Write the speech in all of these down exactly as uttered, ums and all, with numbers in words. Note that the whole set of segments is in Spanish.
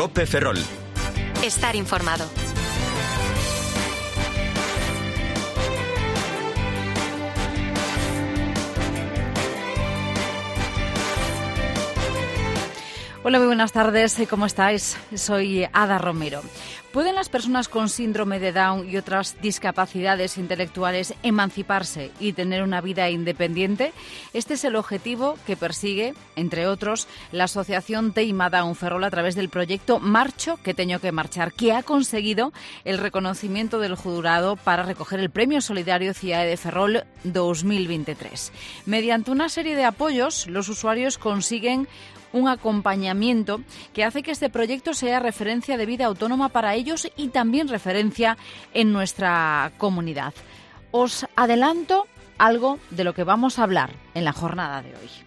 COPE Ferrol. Estar informado. Hola, muy buenas tardes. ¿Cómo estáis? Soy Ada Romero. ¿Pueden las personas con síndrome de Down y otras discapacidades intelectuales emanciparse y tener una vida independiente? Este es el objetivo que persigue, entre otros, la Asociación Teima Down Ferrol a través del proyecto Marcho que teño que marchar, que ha conseguido el reconocimiento del jurado para recoger el Premio Solidario C I A E de Ferrol dos mil veintitrés. Mediante una serie de apoyos, los usuarios consiguen un acompañamiento que hace que este proyecto sea referencia de vida autónoma para ellos y también referencia en nuestra comunidad. Os adelanto algo de lo que vamos a hablar en la jornada de hoy.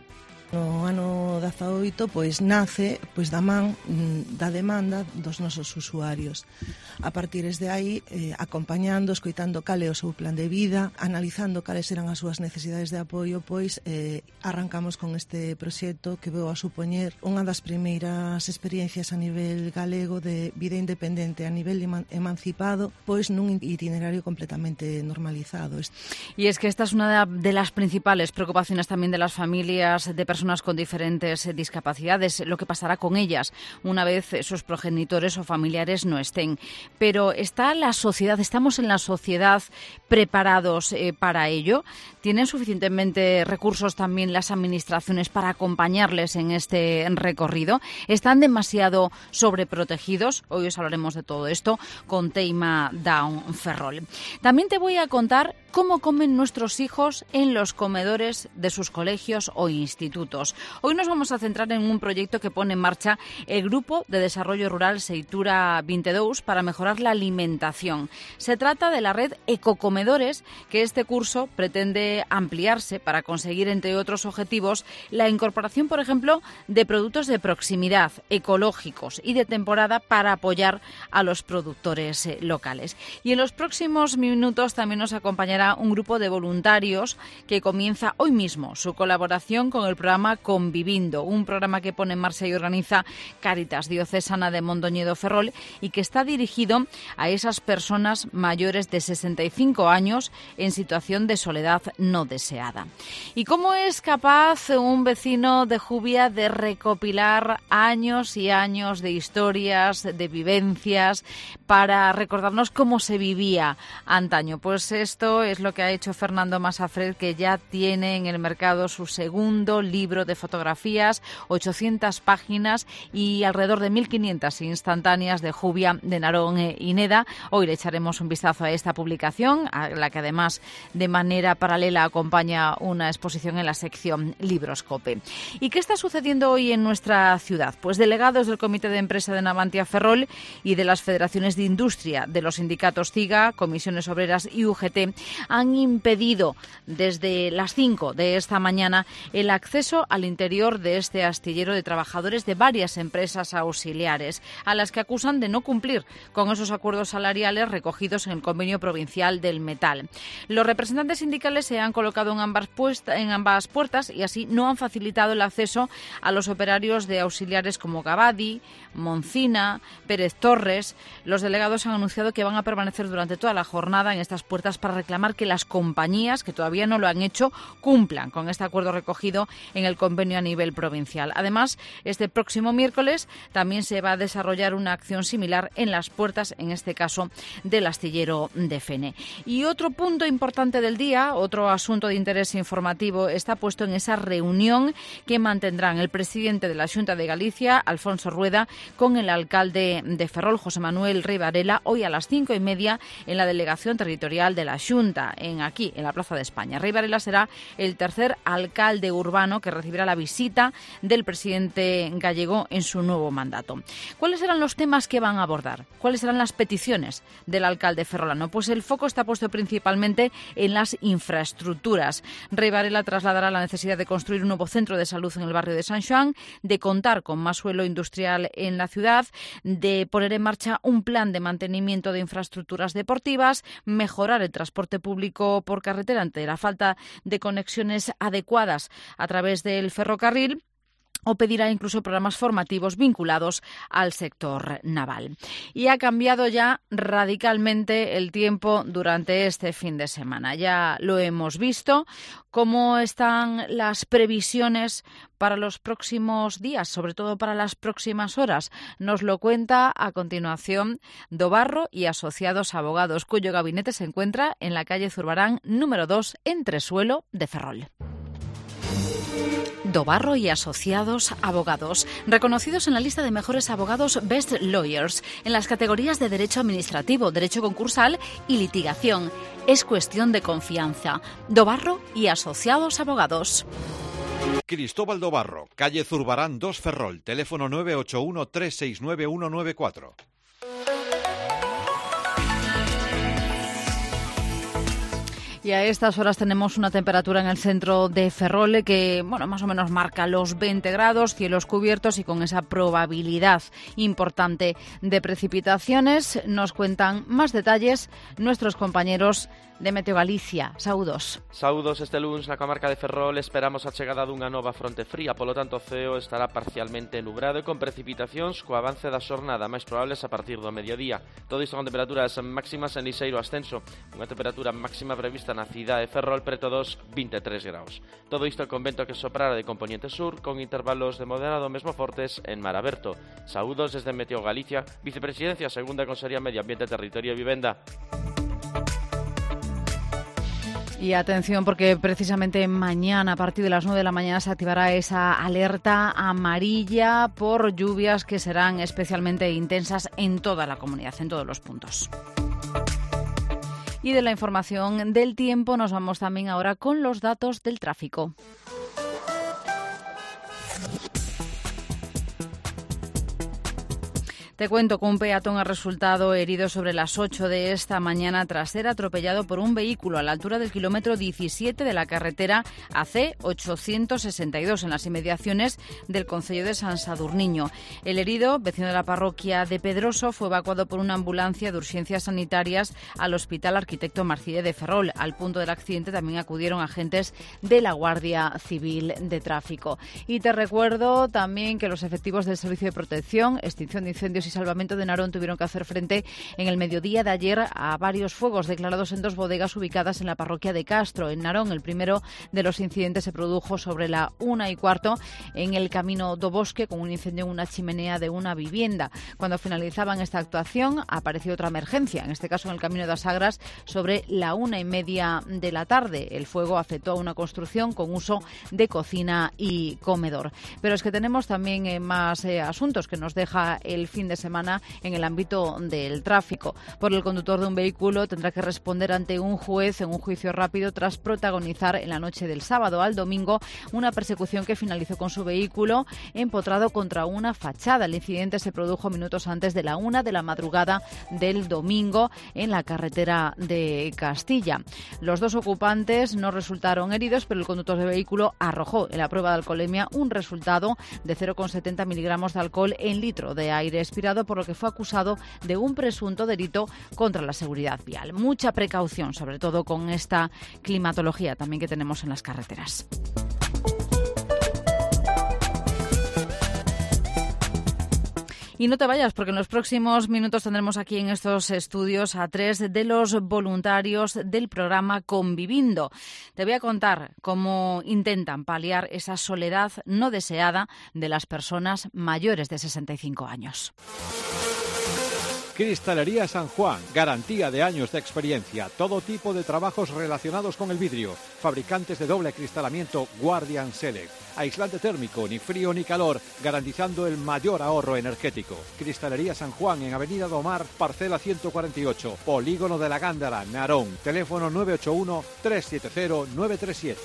No ano dezaoito, pois nace pois da man da demanda dos nosos usuarios. A partir de aí, eh, acompañando, escoitando cal é o seu plan de vida, analizando cales eran as súas necesidades de apoio, pois eh, arrancamos con este proxecto que veu a supoñer unha das primeiras experiencias a nivel galego de vida independente a nivel emancipado, pois nun itinerario completamente normalizado. Y es que esta es una de las principales preocupaciones también de las familias de personas personas con diferentes discapacidades, lo que pasará con ellas una vez sus progenitores o familiares no estén. Pero ¿está la sociedad, estamos en la sociedad preparados eh, para ello? ¿Tienen suficientemente recursos también las administraciones para acompañarles en este recorrido? ¿Están demasiado sobreprotegidos? Hoy os hablaremos de todo esto con Teima Down Ferrol. También te voy a contar cómo comen nuestros hijos en los comedores de sus colegios o institutos. Hoy nos vamos a centrar en un proyecto que pone en marcha el Grupo de Desarrollo Rural Seitura veintidós para mejorar la alimentación. Se trata de la red Ecocomedores, que este curso pretende ampliarse para conseguir, entre otros objetivos, la incorporación, por ejemplo, de productos de proximidad, ecológicos y de temporada para apoyar a los productores eh, locales. Y en los próximos minutos también nos acompañará un grupo de voluntarios que comienza hoy mismo su colaboración con el programa Convivindo, un programa que pone en marcha y organiza Cáritas Diocesana de Mondoñedo Ferrol y que está dirigido a esas personas mayores de sesenta y cinco años en situación de soledad no deseada. ¿Y cómo es capaz un vecino de Jubia de recopilar años y años de historias, de vivencias, para recordarnos cómo se vivía antaño? Pues esto es lo que ha hecho Fernando Masafred, que ya tiene en el mercado su segundo libro de fotografías, ochocientas páginas y alrededor de mil quinientas instantáneas de Jubia, de Narón y Neda. Hoy le echaremos un vistazo a esta publicación, a la que además de manera paralela acompaña una exposición en la sección Libros COPE. ¿Y qué está sucediendo hoy en nuestra ciudad? Pues delegados del Comité de Empresa de Navantia Ferrol y de las federaciones de industria de los sindicatos CIGA, Comisiones Obreras y U G T han impedido desde las cinco de esta mañana el acceso al interior de este astillero de trabajadores de varias empresas auxiliares, a las que acusan de no cumplir con esos acuerdos salariales recogidos en el convenio provincial del metal. Los representantes sindicales se han colocado en ambas, puesta, en ambas puertas y así no han facilitado el acceso a los operarios de auxiliares como Gabadi, Moncina, Pérez Torres. Los delegados han anunciado que van a permanecer durante toda la jornada en estas puertas para reclamar que las compañías, que todavía no lo han hecho, cumplan con este acuerdo recogido en el convenio a nivel provincial. Además, este próximo miércoles también se va a desarrollar una acción similar en las puertas, en este caso, del astillero de Fene. Y otro punto importante del día, otro asunto de interés informativo, está puesto en esa reunión que mantendrán el presidente de la Xunta de Galicia, Alfonso Rueda, con el alcalde de Ferrol, José Manuel Rey Varela, hoy a las cinco y media en la delegación territorial de la Xunta, en aquí, en la Plaza de España. Rey Varela será el tercer alcalde urbano que recibirá la visita del presidente gallego en su nuevo mandato. ¿Cuáles serán los temas que van a abordar? ¿Cuáles serán las peticiones del alcalde ferrolano? Pues el foco está puesto principalmente en las infraestructuras. Rey Varela trasladará la necesidad de construir un nuevo centro de salud en el barrio de San Xoán, de contar con más suelo industrial en la ciudad, de poner en marcha un plan de mantenimiento de infraestructuras deportivas, mejorar el transporte público por carretera ante la falta de conexiones adecuadas a través del ferrocarril, o pedirá incluso programas formativos vinculados al sector naval. Y ha cambiado ya radicalmente el tiempo durante este fin de semana. Ya lo hemos visto, cómo están las previsiones para los próximos días, sobre todo para las próximas horas. Nos lo cuenta a continuación Dobarro y Asociados Abogados, cuyo gabinete se encuentra en la calle Zurbarán número dos, entresuelo de Ferrol. Dobarro y Asociados Abogados, reconocidos en la lista de mejores abogados Best Lawyers en las categorías de Derecho Administrativo, Derecho Concursal y Litigación. Es cuestión de confianza. Dobarro y Asociados Abogados. Cristóbal Dobarro, calle Zurbarán dos, Ferrol, teléfono nueve ocho uno, tres seis nueve, uno nueve cuatro. Y a estas horas tenemos una temperatura en el centro de Ferrol que, bueno, más o menos marca los veinte grados, cielos cubiertos y con esa probabilidad importante de precipitaciones. Nos cuentan más detalles nuestros compañeros de Meteo Galicia. Saúdos. Saúdos, este lunes na comarca de Ferrol esperamos a chegada dunha nova fronte fría, polo tanto o ceo estará parcialmente nubrado e con precipitacións co avance da xornada máis probables a partir do mediodía. Todo isto con temperaturas máximas en lixeiro ascenso, unha temperatura máxima prevista na cidade de Ferrol preto dos vinte e tres graus. Todo isto con vento que soprara de componente sur con intervalos de moderado mesmo fortes en mar aberto. Saúdos desde Meteo Galicia, Vicepresidencia Segunda Consejería Medio Ambiente, Territorio e Vivenda. Y atención porque precisamente mañana a partir de las nueve de la mañana se activará esa alerta amarilla por lluvias que serán especialmente intensas en toda la comunidad, en todos los puntos. Y de la información del tiempo nos vamos también ahora con los datos del tráfico. Te cuento que un peatón ha resultado herido sobre las ocho de esta mañana tras ser atropellado por un vehículo a la altura del kilómetro diecisiete de la carretera A C ochocientos sesenta y dos en las inmediaciones del concello de San Sadurniño. El herido, vecino de la parroquia de Pedroso, fue evacuado por una ambulancia de urgencias sanitarias al Hospital Arquitecto Marcide de Ferrol. Al punto del accidente también acudieron agentes de la Guardia Civil de Tráfico. Y te recuerdo también que los efectivos del Servicio de Protección, Extinción de Incendios y Salvamento de Narón tuvieron que hacer frente en el mediodía de ayer a varios fuegos declarados en dos bodegas ubicadas en la parroquia de Castro, en Narón. El primero de los incidentes se produjo sobre la una y cuarto en el Camino do Bosque con un incendio en una chimenea de una vivienda. Cuando finalizaban esta actuación apareció otra emergencia, en este caso en el Camino das Agras sobre la una y media de la tarde. El fuego afectó a una construcción con uso de cocina y comedor. Pero es que tenemos también eh, más eh, asuntos que nos deja el fin de semana en el ámbito del tráfico. Por el conductor de un vehículo tendrá que responder ante un juez en un juicio rápido tras protagonizar en la noche del sábado al domingo una persecución que finalizó con su vehículo empotrado contra una fachada. El incidente se produjo minutos antes de la una de la madrugada del domingo en la carretera de Castilla. Los dos ocupantes no resultaron heridos, pero el conductor del vehículo arrojó en la prueba de alcoholemia un resultado de cero coma setenta miligramos de alcohol en litro de aire expirado, por lo que fue acusado de un presunto delito contra la seguridad vial. Mucha precaución, sobre todo con esta climatología también que tenemos en las carreteras. Y no te vayas, porque en los próximos minutos tendremos aquí en estos estudios a tres de los voluntarios del programa Convivindo. Te voy a contar cómo intentan paliar esa soledad no deseada de las personas mayores de sesenta y cinco años. Cristalería San Juan, garantía de años de experiencia, todo tipo de trabajos relacionados con el vidrio, fabricantes de doble acristalamiento Guardian Select, aislante térmico, ni frío ni calor, garantizando el mayor ahorro energético. Cristalería San Juan en Avenida do Mar, parcela ciento cuarenta y ocho, Polígono de la Gándara, Narón, teléfono nueve ocho uno, tres siete cero, nueve tres siete.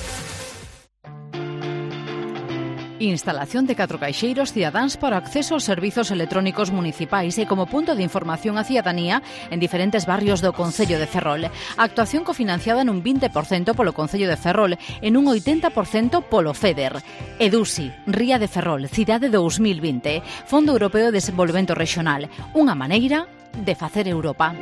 Instalación de catro caixeiros cidadáns para acceso aos servizos electrónicos municipais e como punto de información á cidadanía en diferentes barrios do Concello de Ferrol. Actuación cofinanciada nun vinte por cento polo Concello de Ferrol e nun oitenta por cento polo FEDER. EDUSI, Ría de Ferrol, Cidade dous mil vinte, Fondo Europeo de Desenvolvemento Regional, unha maneira de facer Europa.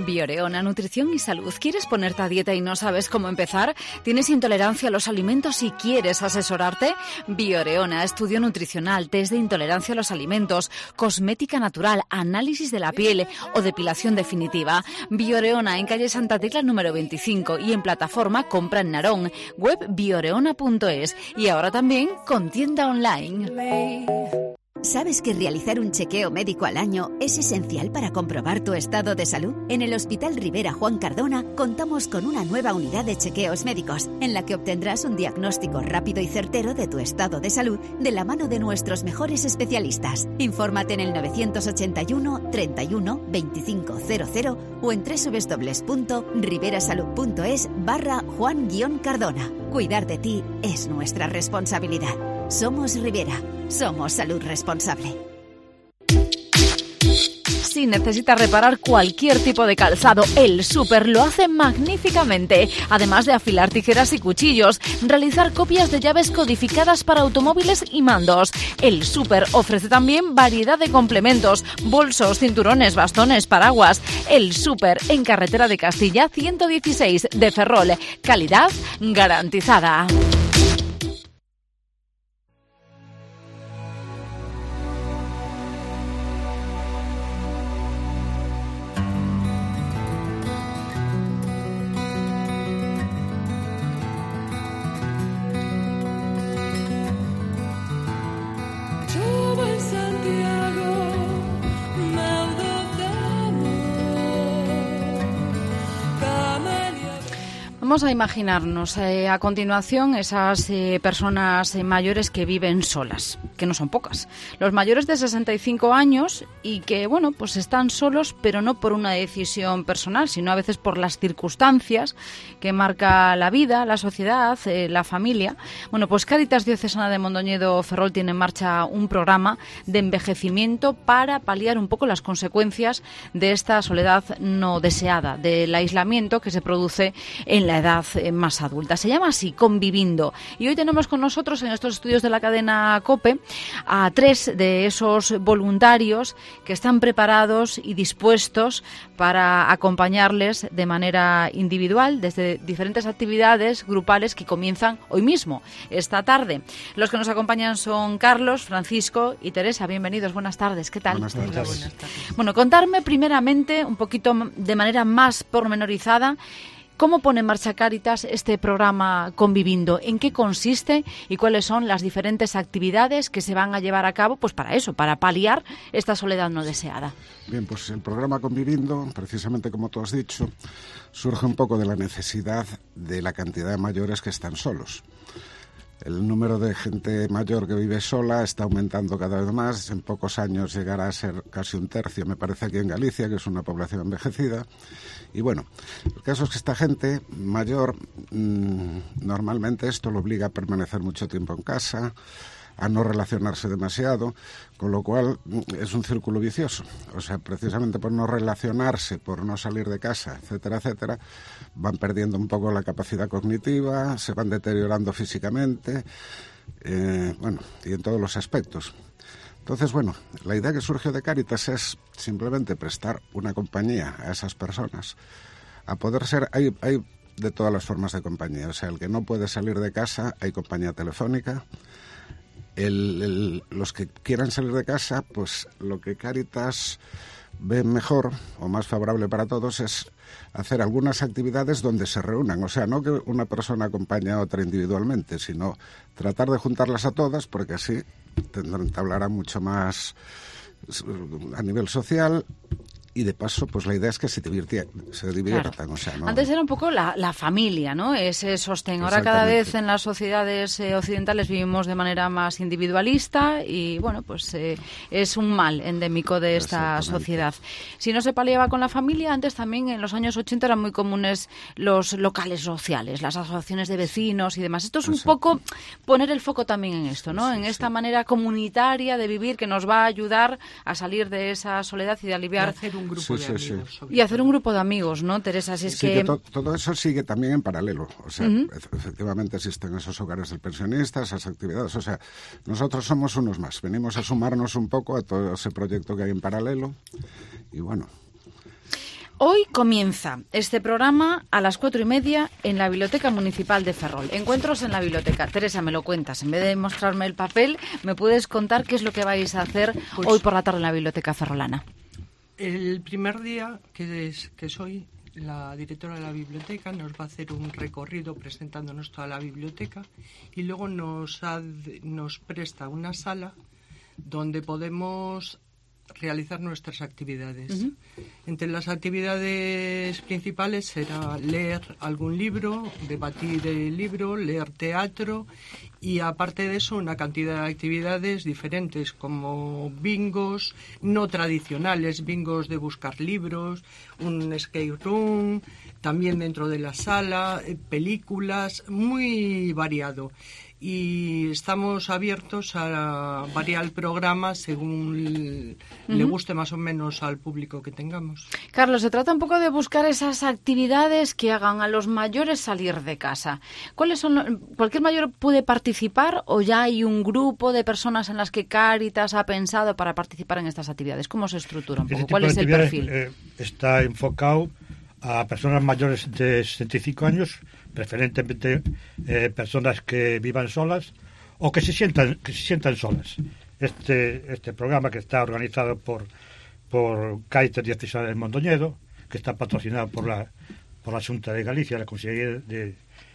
Bioreona, nutrición y salud. ¿Quieres ponerte a dieta y no sabes cómo empezar? ¿Tienes intolerancia a los alimentos y quieres asesorarte? Bioreona, estudio nutricional, test de intolerancia a los alimentos, cosmética natural, análisis de la piel o depilación definitiva. Bioreona en calle Santa Tecla número veinticinco y en plataforma Compra en Narón, web bioreona punto es y ahora también con tienda online. ¿Sabes que realizar un chequeo médico al año es esencial para comprobar tu estado de salud? En el Hospital Rivera Juan Cardona contamos con una nueva unidad de chequeos médicos en la que obtendrás un diagnóstico rápido y certero de tu estado de salud de la mano de nuestros mejores especialistas. Infórmate en el novecientos ochenta y uno, treinta y uno, veinticinco cero cero o en doble u doble u doble u punto riverasalud punto es barra Juan Cardona. Cuidar de ti es nuestra responsabilidad. Somos Rivera. Somos salud responsable. Si necesitas reparar cualquier tipo de calzado, El Súper lo hace magníficamente. Además de afilar tijeras y cuchillos, realizar copias de llaves codificadas para automóviles y mandos. El Súper ofrece también variedad de complementos, bolsos, cinturones, bastones, paraguas. El Súper en Carretera de Castilla ciento dieciséis de Ferrol. Calidad garantizada. Vamos a imaginarnos eh, a continuación esas eh, personas eh, mayores que viven solas, que no son pocas. Los mayores de sesenta y cinco años y que, bueno, pues están solos, pero no por una decisión personal, sino a veces por las circunstancias que marca la vida, la sociedad, eh, la familia. Bueno, pues Cáritas Diocesana de Mondoñedo Ferrol tiene en marcha un programa de envejecimiento para paliar un poco las consecuencias de esta soledad no deseada, del aislamiento que se produce en la edad más adulta. Se llama así, Convivindo. Y hoy tenemos con nosotros en estos estudios de la cadena COPE a tres de esos voluntarios que están preparados y dispuestos para acompañarles de manera individual desde diferentes actividades grupales que comienzan hoy mismo, esta tarde. Los que nos acompañan son Carlos, Francisco y Teresa. Bienvenidos, buenas tardes. ¿Qué tal? Buenas tardes. Hola, buenas tardes. Bueno, contarme primeramente un poquito de manera más pormenorizada ¿cómo pone en marcha Cáritas este programa Convivindo? ¿En qué consiste y cuáles son las diferentes actividades que se van a llevar a cabo pues para eso, para paliar esta soledad no deseada? Bien, pues el programa Convivindo, precisamente como tú has dicho, surge un poco de la necesidad de la cantidad de mayores que están solos. El número de gente mayor que vive sola está aumentando cada vez más. En pocos años llegará a ser casi un tercio, me parece, aquí en Galicia, que es una población envejecida. Y bueno, el caso es que esta gente mayor, mmm, normalmente esto lo obliga a permanecer mucho tiempo en casa, a no relacionarse demasiado, con lo cual es un círculo vicioso. O sea, precisamente por no relacionarse, por no salir de casa, etcétera, etcétera, van perdiendo un poco la capacidad cognitiva, se van deteriorando físicamente, eh, bueno, y en todos los aspectos. Entonces, bueno, la idea que surgió de Cáritas es simplemente prestar una compañía a esas personas, a poder ser, hay, hay de todas las formas de compañía, o sea, el que no puede salir de casa, hay compañía telefónica. El, el, los que quieran salir de casa, pues lo que Cáritas ve mejor o más favorable para todos es hacer algunas actividades donde se reúnan, o sea, no que una persona acompañe a otra individualmente, sino tratar de juntarlas a todas, porque así entablará mucho más a nivel social. Y de paso, pues la idea es que se diviertan. Se diviertan claro. o sea, ¿no? Antes era un poco la, la familia, ¿no? Ese sostén. Ahora cada vez en las sociedades eh, occidentales vivimos de manera más individualista y, bueno, pues eh, es un mal endémico de esta sociedad. Si no se paliaba con la familia, antes también en los años ochenta eran muy comunes los locales sociales, las asociaciones de vecinos y demás. Esto es un Exacto. poco poner el foco también en esto, ¿no? Sí, en esta sí. manera comunitaria de vivir que nos va a ayudar a salir de esa soledad y de aliviar un grupo sí, de sí, amigos. Sí. Y hacer un grupo de amigos, ¿no, Teresa? Si es sí, que... que to todo eso sigue también en paralelo. O sea, uh-huh. efectivamente existen esos hogares del pensionista, esas actividades. O sea, nosotros somos unos más. Venimos a sumarnos un poco a todo ese proyecto que hay en paralelo. Y bueno... Hoy comienza este programa a las cuatro y media en la Biblioteca Municipal de Ferrol. Encuentros en la biblioteca. Teresa, me lo cuentas. En vez de mostrarme el papel, ¿me puedes contar qué es lo que vais a hacer pues, hoy por la tarde en la Biblioteca Ferrolana? El primer día, que, es, que soy la directora de la biblioteca, nos va a hacer un recorrido presentándonos toda la biblioteca y luego nos, ha, nos presta una sala donde podemos realizar nuestras actividades. Uh-huh. Entre las actividades principales será leer algún libro, debatir el libro, leer teatro y aparte de eso una cantidad de actividades diferentes como bingos no tradicionales, bingos de buscar libros, un escape room, también dentro de la sala, películas, muy variado. Y estamos abiertos a variar el programa según uh-huh. le guste más o menos al público que tengamos. Carlos, se trata un poco de buscar esas actividades que hagan a los mayores salir de casa. ¿Cuáles son? ¿Cualquier mayor puede participar o ya hay un grupo de personas en las que Cáritas ha pensado para participar en estas actividades? ¿Cómo se estructura un poco? ¿Cuál es el perfil? Eh, está enfocado a personas mayores de sesenta y cinco años, preferentemente eh, personas que vivan solas o que se sientan que se sientan solas. Este este programa que está organizado por por Cáritas Diocesana de Mondoñedo, que está patrocinado por la por la Xunta de Galicia, la Consejería de,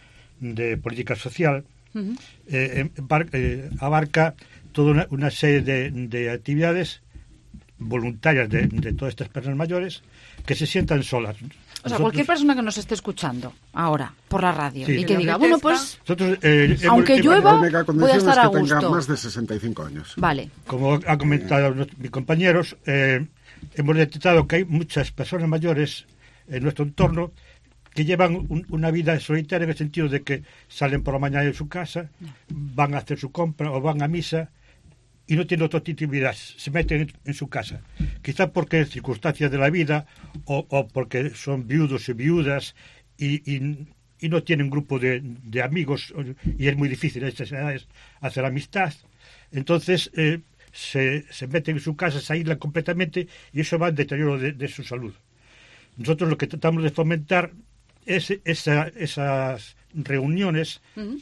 de Política Social, uh-huh. eh, eh, abarca toda una, una serie de, de actividades voluntarias de, de todas estas personas mayores que se sientan solas. O sea, nosotros, cualquier persona que nos esté escuchando ahora por la radio sí. y que diga, bueno, pues, nosotros, eh, aunque hemos, llueva, voy a estar es a que gusto. Tenga más de sesenta y cinco años. Vale. Como ha comentado eh. mis compañeros, eh, hemos detectado que hay muchas personas mayores en nuestro entorno que llevan un, una vida solitaria en el sentido de que salen por la mañana de su casa, no. van a hacer su compra o van a misa y no tienen otra actividad, se meten en, en su casa. Quizá porque circunstancias de la vida o, o porque son viudos y viudas y, y, y no tienen grupo de, de amigos y es muy difícil a estas edades hacer amistad. Entonces eh, se, se meten en su casa, se aíslan completamente y eso va al deterioro de, de su salud. Nosotros lo que tratamos de fomentar es esa, esas reuniones. Uh-huh.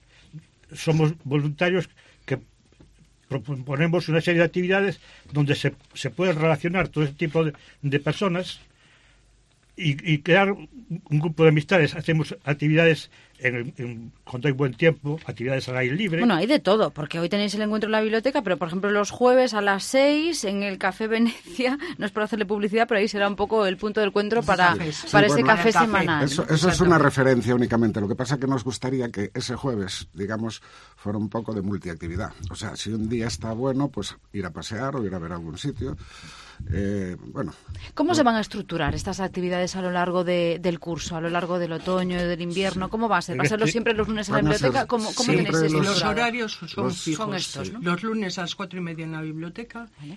Somos voluntarios que proponemos una serie de actividades donde se, se puede relacionar todo ese tipo de, de personas y, y crear un grupo de amistades. Hacemos actividades en, en, cuando hay buen tiempo, actividades al aire libre. Bueno, hay de todo, porque hoy tenéis el encuentro en la biblioteca, pero por ejemplo los jueves a las seis en el Café Venecia, no es por hacerle publicidad, pero ahí será un poco el punto de encuentro para, sí, para sí, ese bueno, café semanal. Eso, eso es una referencia únicamente. Lo que pasa es que nos gustaría que ese jueves, digamos, fuera un poco de multiactividad. O sea, si un día está bueno, pues ir a pasear o ir a ver algún sitio. Eh, bueno. ¿Cómo pues, se van a estructurar estas actividades a lo largo de, del curso, a lo largo del otoño y del invierno? ¿Cómo va a ser? ¿Va a serlo siempre los lunes en la biblioteca? ¿Cómo, cómo tenéis los, eso? Los horarios son los, fijos. Son estos, ¿no? Los lunes a las cuatro y media en la biblioteca, ¿vale?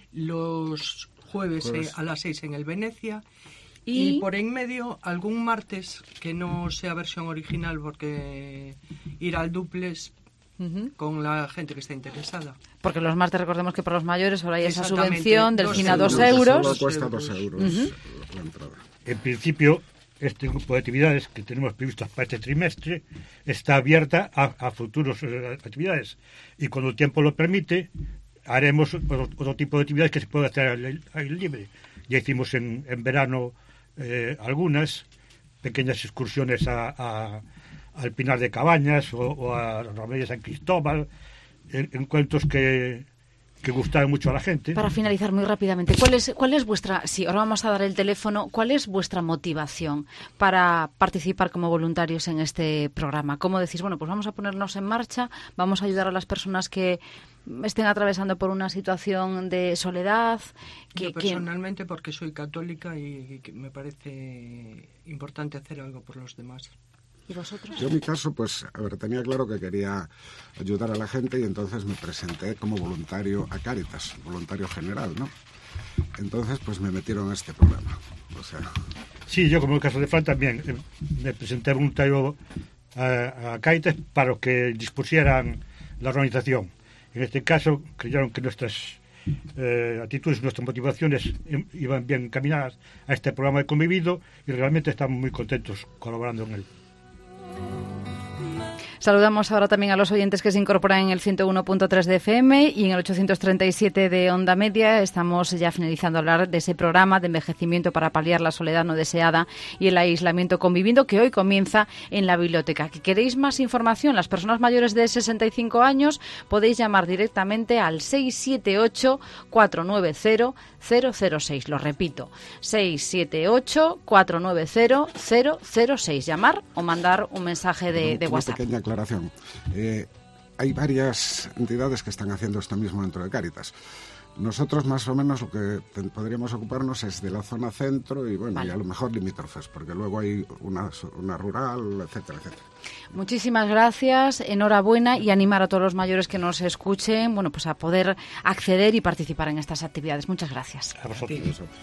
Los jueves, jueves. Eh, a las seis en el Venecia. Y, y por en medio, algún martes, que no sea versión original, porque ir al duplex uh-huh. con la gente que está interesada. Porque los martes, recordemos que para los mayores ahora hay esa subvención del cine a dos euros. Solo cuesta dos euros uh-huh. la entrada. En principio, este grupo de actividades que tenemos previstas para este trimestre está abierta a, a futuras uh, actividades. Y cuando el tiempo lo permite, haremos otro, otro tipo de actividades que se puede hacer al aire libre. Ya hicimos en, en verano eh, algunas pequeñas excursiones a, a, al Pinar de Cabañas o, o a Romería de San Cristóbal, en, encuentros que, que gustaron mucho a la gente. Para finalizar muy rápidamente, ¿cuál es, cuál es vuestra, sí, ahora vamos a dar el teléfono, ¿cuál es vuestra motivación para participar como voluntarios en este programa? ¿Cómo decís, bueno, pues vamos a ponernos en marcha, vamos a ayudar a las personas que estén atravesando por una situación de soledad? Que, Yo personalmente que... porque soy católica y, y me parece importante hacer algo por los demás. ¿Y vosotros? Yo en mi caso, pues, a ver, tenía claro que quería ayudar a la gente y entonces me presenté como voluntario a Cáritas, voluntario general, ¿no? Entonces, pues me metieron a este programa. O sea... Sí, yo como en el caso de Fran también eh, me presenté voluntario a, a Cáritas para que dispusieran la organización. En este caso, creyeron que nuestras eh, actitudes, nuestras motivaciones iban bien encaminadas a este programa de Convivido y realmente estamos muy contentos colaborando en él. Saludamos ahora también a los oyentes que se incorporan en el ciento uno punto tres de F M y en el ochocientos treinta y siete de Onda Media. Estamos ya finalizando a hablar de ese programa de envejecimiento para paliar la soledad no deseada y el aislamiento conviviendo que hoy comienza en la biblioteca. ¿Que queréis más información? Las personas mayores de sesenta y cinco años podéis llamar directamente al seis siete ocho, cuatro nueve cero, cero cero seis. Lo repito, seis siete ocho, cuatro nueve cero, cero cero seis. Llamar o mandar un mensaje de, de WhatsApp. Aclaración. Eh, hay varias entidades que están haciendo esto mismo dentro de Cáritas. Nosotros más o menos lo que podríamos ocuparnos es de la zona centro y bueno, vale. y a lo mejor limítrofes, porque luego hay una, una rural, etcétera, etcétera. Muchísimas gracias, enhorabuena y animar a todos los mayores que nos escuchen, bueno, pues a poder acceder y participar en estas actividades. Muchas gracias. A vosotros. A vosotros.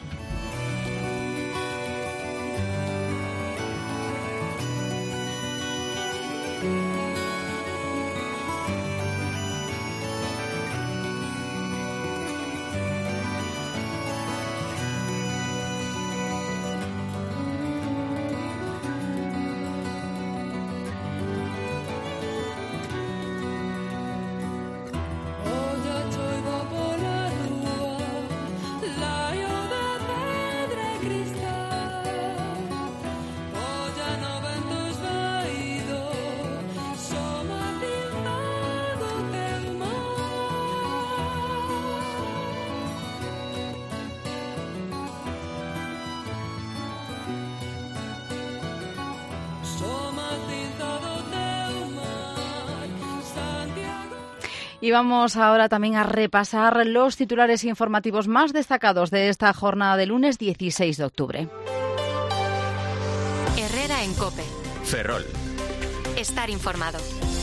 Y vamos ahora también a repasar los titulares informativos más destacados de esta jornada de lunes dieciséis de octubre. Herrera en COPE. Ferrol. Estar informado.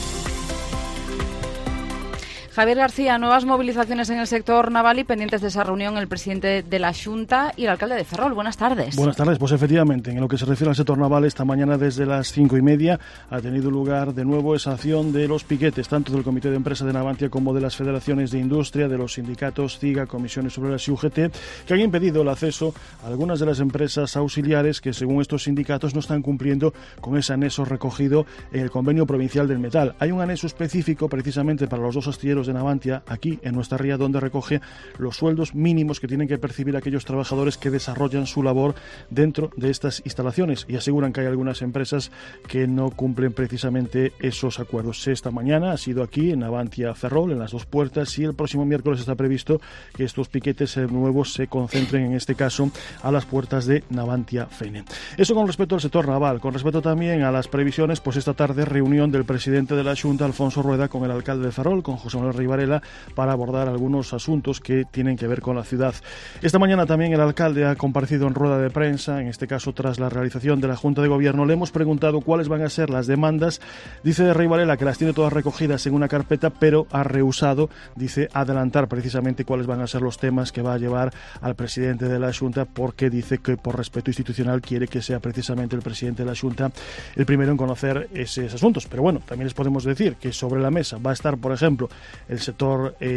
Javier García, nuevas movilizaciones en el sector naval y pendientes de esa reunión el presidente de la Xunta y el alcalde de Ferrol. Buenas tardes. Buenas tardes. Pues efectivamente, en lo que se refiere al sector naval, esta mañana desde las cinco y media ha tenido lugar de nuevo esa acción de los piquetes, tanto del Comité de Empresa de Navantia como de las federaciones de industria, de los sindicatos CIGA, Comisiones Obreras y U G T, que han impedido el acceso a algunas de las empresas auxiliares que, según estos sindicatos, no están cumpliendo con ese anexo recogido en el Convenio Provincial del Metal. Hay un anexo específico precisamente para los dos astilleros de Navantia, aquí en nuestra ría, donde recoge los sueldos mínimos que tienen que percibir aquellos trabajadores que desarrollan su labor dentro de estas instalaciones, y aseguran que hay algunas empresas que no cumplen precisamente esos acuerdos. Esta mañana ha sido aquí en Navantia Ferrol, en las dos puertas, y el próximo miércoles está previsto que estos piquetes nuevos se concentren, en este caso, a las puertas de Navantia Fene. Eso con respecto al sector naval. Con respecto también a las previsiones, pues esta tarde reunión del presidente de la Xunta, Alfonso Rueda, con el alcalde de Ferrol, con José Manuel Rey Varela, para abordar algunos asuntos que tienen que ver con la ciudad. Esta mañana también el alcalde ha comparecido en rueda de prensa, en este caso tras la realización de la Junta de Gobierno. Le hemos preguntado cuáles van a ser las demandas. Dice de Rey Varela que las tiene todas recogidas en una carpeta, pero ha rehusado, dice, adelantar precisamente cuáles van a ser los temas que va a llevar al presidente de la Xunta, porque dice que por respeto institucional quiere que sea precisamente el presidente de la Xunta el primero en conocer esos asuntos. Pero bueno, también les podemos decir que sobre la mesa va a estar, por ejemplo, el sector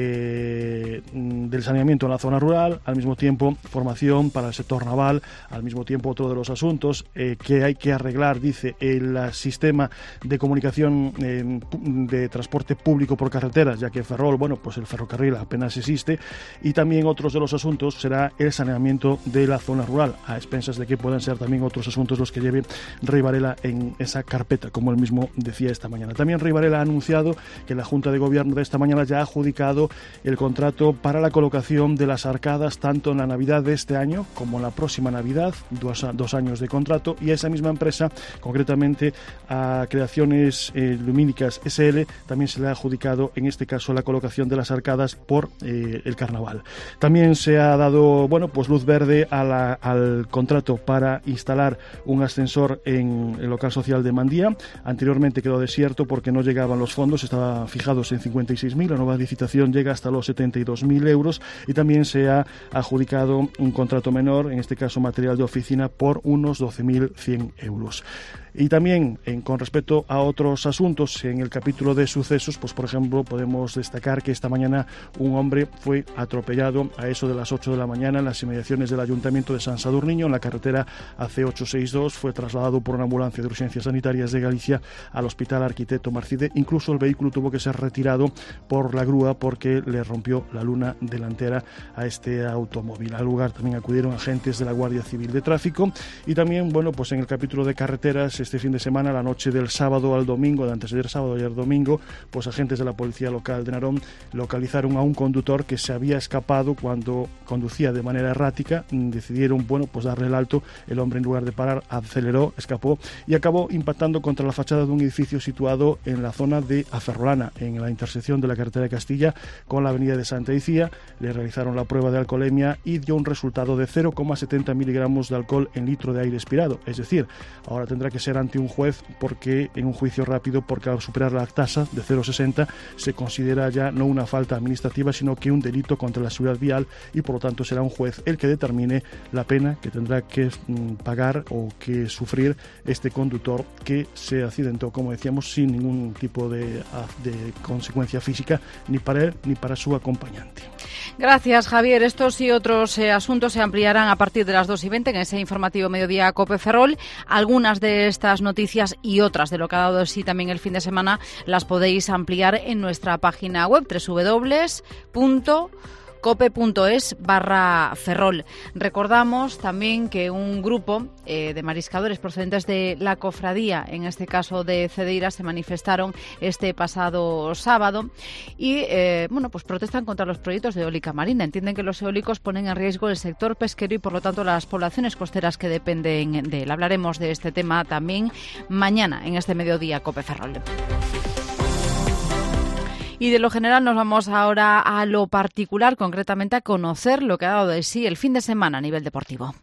eh, del saneamiento en la zona rural, al mismo tiempo formación para el sector naval, al mismo tiempo otro de los asuntos eh, que hay que arreglar, dice, el sistema de comunicación eh, de transporte público por carreteras, ya que Ferrol, bueno, pues el ferrocarril apenas existe, y también otros de los asuntos será el saneamiento de la zona rural, a expensas de que puedan ser también otros asuntos los que lleve Rey Varela en esa carpeta, como él mismo decía esta mañana. También Rey Varela ha anunciado que la Junta de Gobierno de esta mañana ya ha adjudicado el contrato para la colocación de las arcadas tanto en la Navidad de este año como en la próxima Navidad, dos, dos años de contrato, y a esa misma empresa, concretamente a Creaciones eh, Lumínicas S L, también se le ha adjudicado en este caso la colocación de las arcadas por eh, el carnaval. También se ha dado, bueno, pues luz verde a la, al contrato para instalar un ascensor en el local social de Mandía. Anteriormente quedó desierto porque no llegaban los fondos, estaban fijados en cincuenta y seis mil mil, la nueva licitación llega hasta los setenta y dos mil euros y también se ha adjudicado un contrato menor, en este caso material de oficina, por unos doce mil cien euros. Y también, en, con respecto a otros asuntos, en el capítulo de sucesos, pues por ejemplo, podemos destacar que esta mañana un hombre fue atropellado a eso de las ocho de la mañana en las inmediaciones del Ayuntamiento de San Sadurniño, en la carretera A C ochocientos sesenta y dos. Fue trasladado por una ambulancia de urgencias sanitarias de Galicia al Hospital Arquitecto Marcide. Incluso el vehículo tuvo que ser retirado por la grúa porque le rompió la luna delantera a este automóvil. Al lugar también acudieron agentes de la Guardia Civil de Tráfico. Y también, bueno, pues en el capítulo de carreteras, este fin de semana, la noche del sábado al domingo, de antes de ayer sábado, ayer domingo, pues agentes de la Policía Local de Narón localizaron a un conductor que se había escapado cuando conducía de manera errática. Decidieron, bueno, pues darle el alto. El hombre, en lugar de parar, aceleró, escapó y acabó impactando contra la fachada de un edificio situado en la zona de Aferrolana, en la intersección de la carretera de Castilla con la avenida de Santa Icía. Le realizaron la prueba de alcoholemia y dio un resultado de cero coma setenta miligramos de alcohol en litro de aire expirado. Es decir, ahora tendrá que ser ante un juez porque en un juicio rápido, porque al superar la tasa de cero coma sesenta se considera ya no una falta administrativa, sino que un delito contra la seguridad vial, y por lo tanto será un juez el que determine la pena que tendrá que mm, pagar o que sufrir este conductor que se accidentó, como decíamos, sin ningún tipo de, de consecuencia física ni para él ni para su acompañante. Gracias, Javier. Estos y otros eh, asuntos se ampliarán a partir de las dos y veinte en ese informativo Mediodía Cope Ferrol. Algunas de estas noticias y otras de lo que ha dado de sí también el fin de semana las podéis ampliar en nuestra página web doble u doble u doble u punto cope punto es barra Ferrol. Recordamos también que un grupo eh, de mariscadores procedentes de la cofradía, en este caso de Cedeira, se manifestaron este pasado sábado y eh, bueno, pues protestan contra los proyectos de eólica marina. Entienden que los eólicos ponen en riesgo el sector pesquero y por lo tanto las poblaciones costeras que dependen de él. Hablaremos de este tema también mañana en este Mediodía Cope Ferrol. Y de lo general nos vamos ahora a lo particular, concretamente a conocer lo que ha dado de sí el fin de semana a nivel deportivo.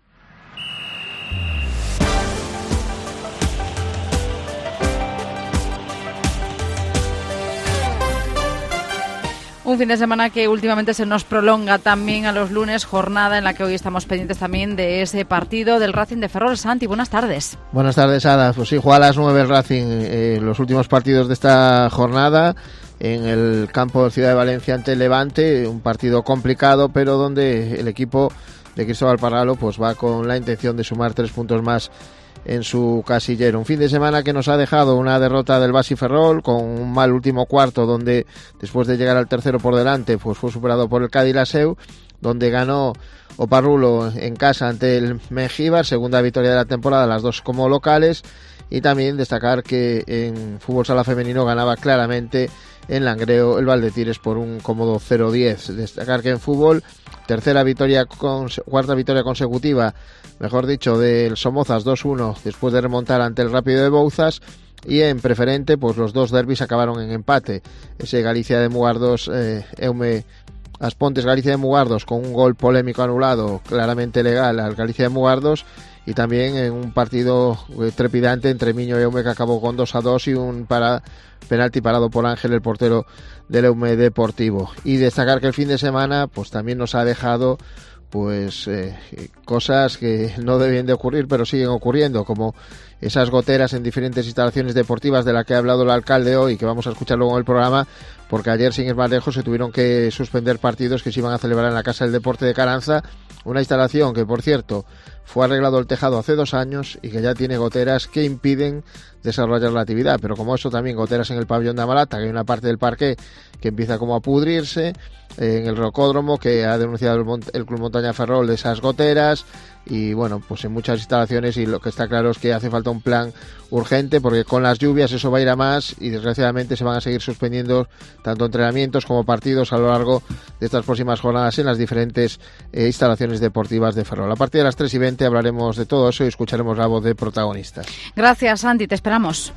Un fin de semana que últimamente se nos prolonga también a los lunes, jornada en la que hoy estamos pendientes también de ese partido del Racing de Ferrol. Santi, buenas tardes. Buenas tardes, Ada. Pues sí, juega a las nueve el Racing eh, los últimos partidos de esta jornada en el campo de Ciudad de Valencia ante el Levante, un partido complicado, pero donde el equipo de Cristóbal Parralo pues va con la intención de sumar tres puntos más en su casillero. Un fin de semana que nos ha dejado una derrota del Basi Ferrol con un mal último cuarto, donde después de llegar al tercero por delante pues fue superado por el Cádiz Laseu, donde ganó Oparrulo en casa ante el Mengíbar, segunda victoria de la temporada, las dos como locales. Y también destacar que en fútbol sala femenino ganaba claramente en Langreo el Valdetires por un cómodo cero diez. Destacar que en fútbol, tercera victoria, cuarta victoria consecutiva, mejor dicho, del Somozas dos uno después de remontar ante el Rápido de Bouzas. Y en preferente, pues los dos derbis acabaron en empate. Ese Galicia de Mugardos, eh, Eume Aspontes Galicia de Mugardos, con un gol polémico anulado, claramente legal al Galicia de Mugardos. Y también en un partido trepidante entre Miño y Eume, que acabó con dos a dos, y un para, penalti parado por Ángel, el portero del Eume Deportivo. Y destacar que el fin de semana pues también nos ha dejado pues eh, cosas que no debían de ocurrir, pero siguen ocurriendo, como esas goteras en diferentes instalaciones deportivas de las que ha hablado el alcalde hoy, que vamos a escuchar luego en el programa, porque ayer, sin ir más lejos, se tuvieron que suspender partidos que se iban a celebrar en la Casa del Deporte de Caranza, una instalación que, por cierto, fue arreglado el tejado hace dos años y que ya tiene goteras que impiden desarrollar la actividad. Pero como eso, también goteras en el pabellón de Amalata, que hay una parte del parque que empieza como a pudrirse, eh, en el Rocódromo, que ha denunciado el, Mont- el Club Montaña Ferrol de esas goteras, y bueno, pues en muchas instalaciones, y lo que está claro es que hace falta un plan urgente, porque con las lluvias eso va a ir a más y desgraciadamente se van a seguir suspendiendo tanto entrenamientos como partidos a lo largo de estas próximas jornadas en las diferentes eh, instalaciones deportivas de Ferrol. A partir de las tres y veinte hablaremos de todo eso y escucharemos la voz de protagonistas. Gracias, Santi, te esperamos.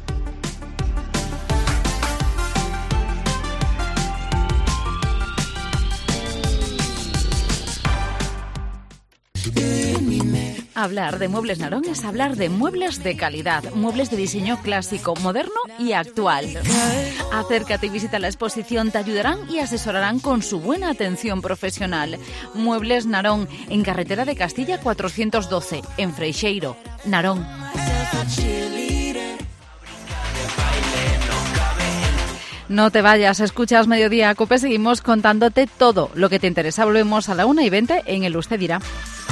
Hablar de Muebles Narón es hablar de muebles de calidad, muebles de diseño clásico, moderno y actual. Acércate y visita la exposición, te ayudarán y asesorarán con su buena atención profesional. Muebles Narón, en carretera de Castilla cuatrocientos doce, en Freixeiro, Narón. No te vayas, escuchas Mediodía Cope, seguimos contándote todo lo que te interesa. Volvemos a la una y veinte en el Usted Dirá.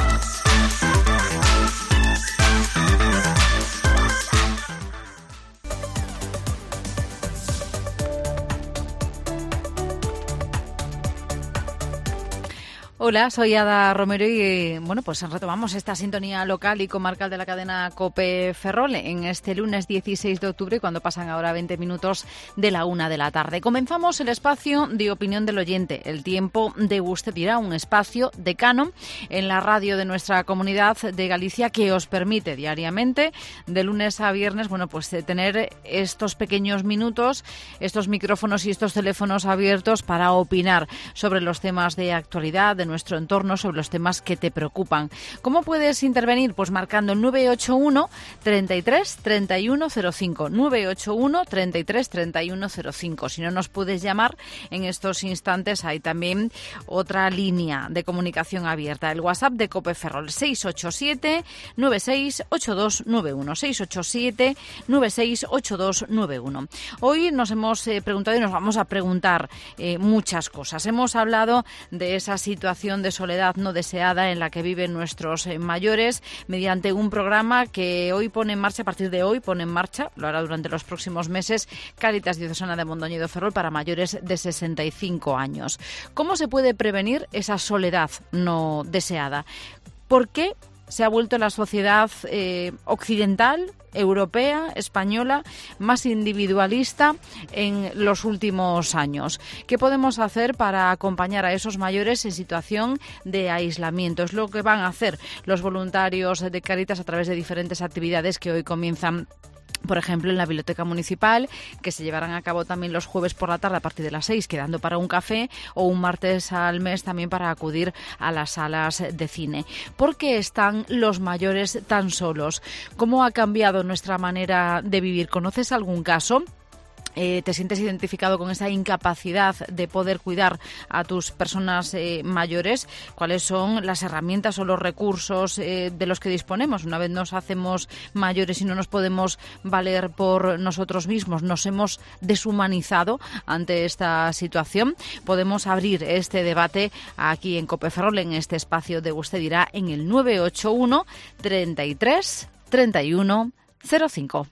Hola, soy Ada Romero y bueno, pues retomamos esta sintonía local y comarcal de la cadena COPE Ferrol en este lunes dieciséis de octubre, cuando pasan ahora veinte minutos de la una de la tarde. Comenzamos el espacio de opinión del oyente, el tiempo de Usted Dirá, un espacio decano en la radio de nuestra comunidad de Galicia que os permite diariamente, de lunes a viernes, bueno, pues tener estos pequeños minutos, estos micrófonos y estos teléfonos abiertos para opinar sobre los temas de actualidad de nuestro entorno, sobre los temas que te preocupan. ¿Cómo puedes intervenir? Pues marcando el nueve ocho uno, treinta y tres, treinta y uno cero cinco, nueve ocho uno, treinta y tres, treinta y uno cero cinco. Si no nos puedes llamar en estos instantes, hay también otra línea de comunicación abierta, el WhatsApp de COPE Ferrol, seis ocho siete, nueve seis ocho dos nueve uno, seis ocho siete, nueve seis ocho dos nueve uno. Hoy nos hemos eh, preguntado y nos vamos a preguntar eh, muchas cosas. Hemos hablado de esa situación de soledad no deseada en la que viven nuestros eh, mayores, mediante un programa que hoy pone en marcha, a partir de hoy pone en marcha, lo hará durante los próximos meses, Cáritas Diocesana de Mondoñedo Ferrol para mayores de sesenta y cinco años. ¿Cómo se puede prevenir esa soledad no deseada? ¿Por qué se ha vuelto la sociedad eh, occidental, europea, española, más individualista en los últimos años? ¿Qué podemos hacer para acompañar a esos mayores en situación de aislamiento? Es lo que van a hacer los voluntarios de Cáritas a través de diferentes actividades que hoy comienzan, por ejemplo, en la Biblioteca Municipal, que se llevarán a cabo también los jueves por la tarde a partir de las seis, quedando para un café, o un martes al mes también para acudir a las salas de cine. ¿Por qué están los mayores tan solos? ¿Cómo ha cambiado nuestra manera de vivir? ¿Conoces algún caso? Eh, ¿Te sientes identificado con esa incapacidad de poder cuidar a tus personas eh, mayores? ¿Cuáles son las herramientas o los recursos eh, de los que disponemos? Una vez nos hacemos mayores y no nos podemos valer por nosotros mismos, nos hemos deshumanizado ante esta situación. Podemos abrir este debate aquí en COPE Ferrol, en este espacio de Usted Dirá, en el nueve ocho uno, treinta y tres, treinta y uno cero cinco.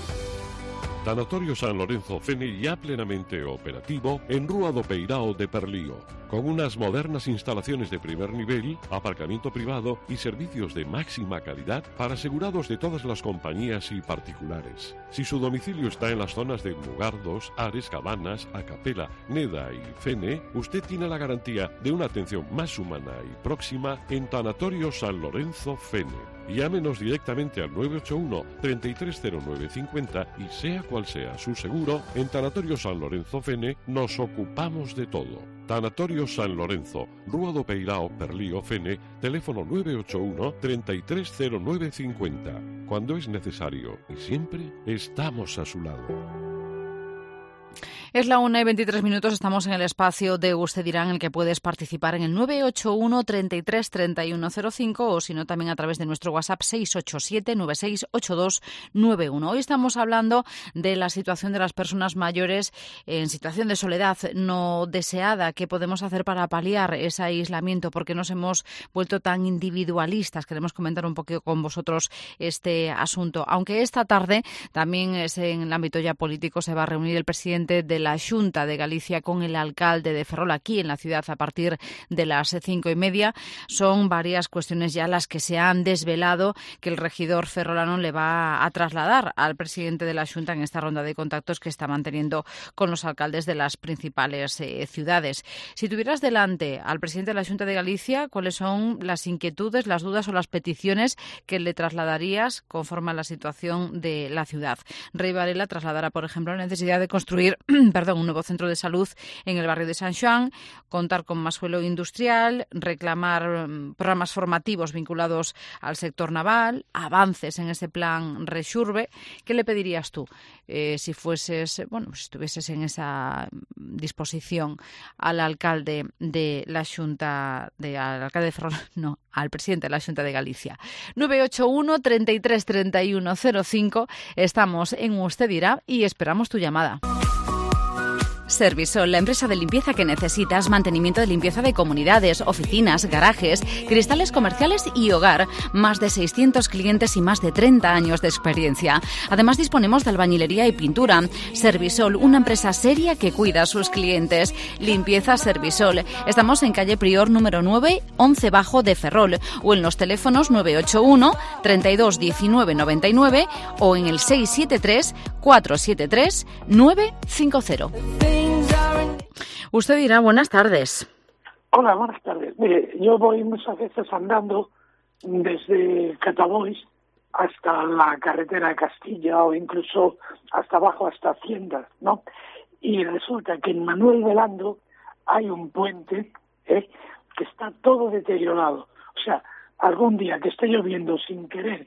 Tanatorio San Lorenzo Fene ya plenamente operativo en Rúa do Peirao de Perlío, con unas modernas instalaciones de primer nivel, aparcamiento privado y servicios de máxima calidad para asegurados de todas las compañías y particulares. Si su domicilio está en las zonas de Mugardos, Ares, Cabanas, Acapela, Neda y Fene, usted tiene la garantía de una atención más humana y próxima en Tanatorio San Lorenzo Fene. Llámenos directamente al nueve ocho uno, treinta y tres cero nueve cincuenta y sea cual sea su seguro, en Tanatorio San Lorenzo Fene nos ocupamos de todo. Tanatorio San Lorenzo, Rúa do Peirao, Perlío, Fene, teléfono nueve ocho uno, treinta y tres cero nueve cincuenta. Cuando es necesario y siempre estamos a su lado. Es la una y veintitrés minutos, estamos en el espacio de Usted Dirá, en el que puedes participar en el nueve ocho uno, treinta y tres, treinta y uno cero cinco, o si no también a través de nuestro WhatsApp seis ocho siete, nueve seis ocho dos nueve uno. Hoy estamos hablando de la situación de las personas mayores en situación de soledad no deseada. ¿Qué podemos hacer para paliar ese aislamiento? ¿Por qué nos hemos vuelto tan individualistas? Queremos comentar un poquito con vosotros este asunto. Aunque esta tarde también es en el ámbito ya político, se va a reunir el presidente de la Xunta de Galicia con el alcalde de Ferrol aquí en la ciudad a partir de las cinco y media. Son varias cuestiones ya las que se han desvelado que el regidor ferrolano le va a trasladar al presidente de la Xunta en esta ronda de contactos que está manteniendo con los alcaldes de las principales eh, ciudades. Si tuvieras delante al presidente de la Xunta de Galicia, ¿cuáles son las inquietudes, las dudas o las peticiones que le trasladarías conforme a la situación de la ciudad? Rey Varela trasladará, por ejemplo, la necesidad de construir perdón, un nuevo centro de salud en el barrio de San Xoán, contar con más suelo industrial, reclamar programas formativos vinculados al sector naval, avances en ese plan Rexurbe. ¿Qué le pedirías tú eh, si fueses, bueno, si estuvieses en esa disposición al alcalde de la Xunta, de, al alcalde de Ferrol, no, al presidente de la Xunta de Galicia? nueve ocho uno, treinta y tres, treinta y uno, cero cinco. Estamos en Usted Dirá y esperamos tu llamada. Servisol, la empresa de limpieza que necesitas, mantenimiento de limpieza de comunidades, oficinas, garajes, cristales comerciales y hogar. Más de seiscientos clientes y más de treinta años de experiencia. Además, disponemos de albañilería y pintura. Servisol, una empresa seria que cuida a sus clientes. Limpieza Servisol. Estamos en calle Prior número nueve, once bajo de Ferrol, o en los teléfonos nueve ocho uno, treinta y dos, diecinueve, noventa y nueve o en el seis siete tres, cuatro siete tres, nueve cinco cero. Usted dirá, buenas tardes. Hola, buenas tardes. Mire, yo voy muchas veces andando desde Catabois hasta la carretera de Castilla o incluso hasta abajo, hasta Hacienda, ¿no? Y resulta que en Manuel Velando hay un puente ¿eh? que está todo deteriorado. O sea, algún día que esté lloviendo sin querer,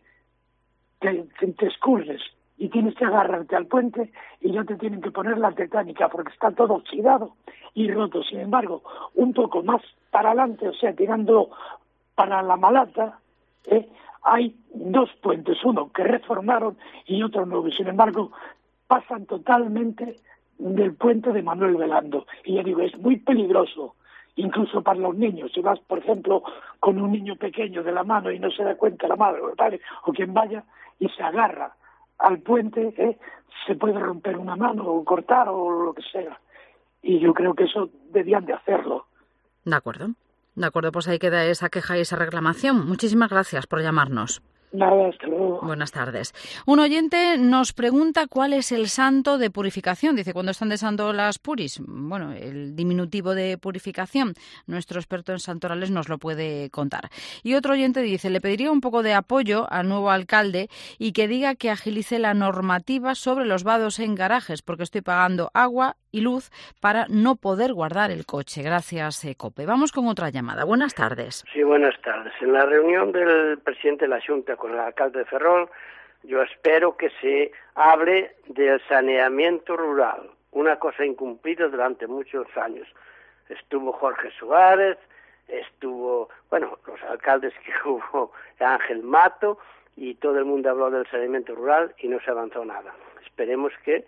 te, te escurres y tienes que agarrarte al puente y ya te tienen que poner la tetánica porque está todo oxidado y roto. Sin embargo, un poco más para adelante, o sea, tirando para la Malata, ¿eh? hay dos puentes, uno que reformaron y otro nuevo. Sin embargo, pasan totalmente del puente de Manuel Velando. Y ya digo, es muy peligroso, incluso para los niños. Si vas, por ejemplo, con un niño pequeño de la mano y no se da cuenta la madre o el padre o quien vaya y se agarra al puente, ¿eh? se puede romper una mano o cortar o lo que sea. Y yo creo que eso debían de hacerlo. De acuerdo. De acuerdo, pues ahí queda esa queja y esa reclamación. Muchísimas gracias por llamarnos. Nada, hasta luego. Buenas tardes. Un oyente nos pregunta cuál es el santo de purificación. Dice, ¿cuándo están desando las puris? Bueno, el diminutivo de purificación. Nuestro experto en santorales nos lo puede contar. Y otro oyente dice, le pediría un poco de apoyo al nuevo alcalde y que diga que agilice la normativa sobre los vados en garajes, porque estoy pagando agua y luz para no poder guardar el coche. Gracias, Cope. Vamos con otra llamada. Buenas tardes. Sí, buenas tardes. En la reunión del presidente de la Xunta con el alcalde de Ferrol, yo espero que se hable del saneamiento rural, una cosa incumplida durante muchos años. Estuvo Jorge Suárez, estuvo, bueno, los alcaldes que hubo, Ángel Mato, y todo el mundo habló del saneamiento rural y no se avanzó nada. Esperemos que,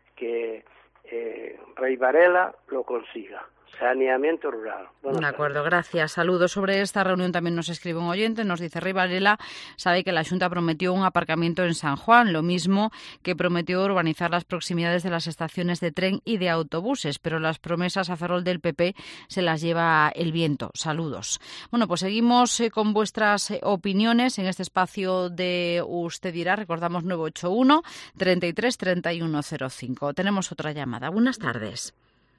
que eh, Rey Varela lo consiga. Saneamiento rural. Buenas de acuerdo, gracias. Saludos. Sobre esta reunión también nos escribe un oyente, nos dice, Rey Varela sabe que la Xunta prometió un aparcamiento en San Juan, lo mismo que prometió urbanizar las proximidades de las estaciones de tren y de autobuses, pero las promesas a Ferrol del P P se las lleva el viento. Saludos. Bueno, pues seguimos eh, con vuestras eh, opiniones en este espacio de Usted Dirá. Recordamos nueve ocho uno, treinta y tres, treinta y uno, cero cinco. Tenemos otra llamada. Buenas tardes.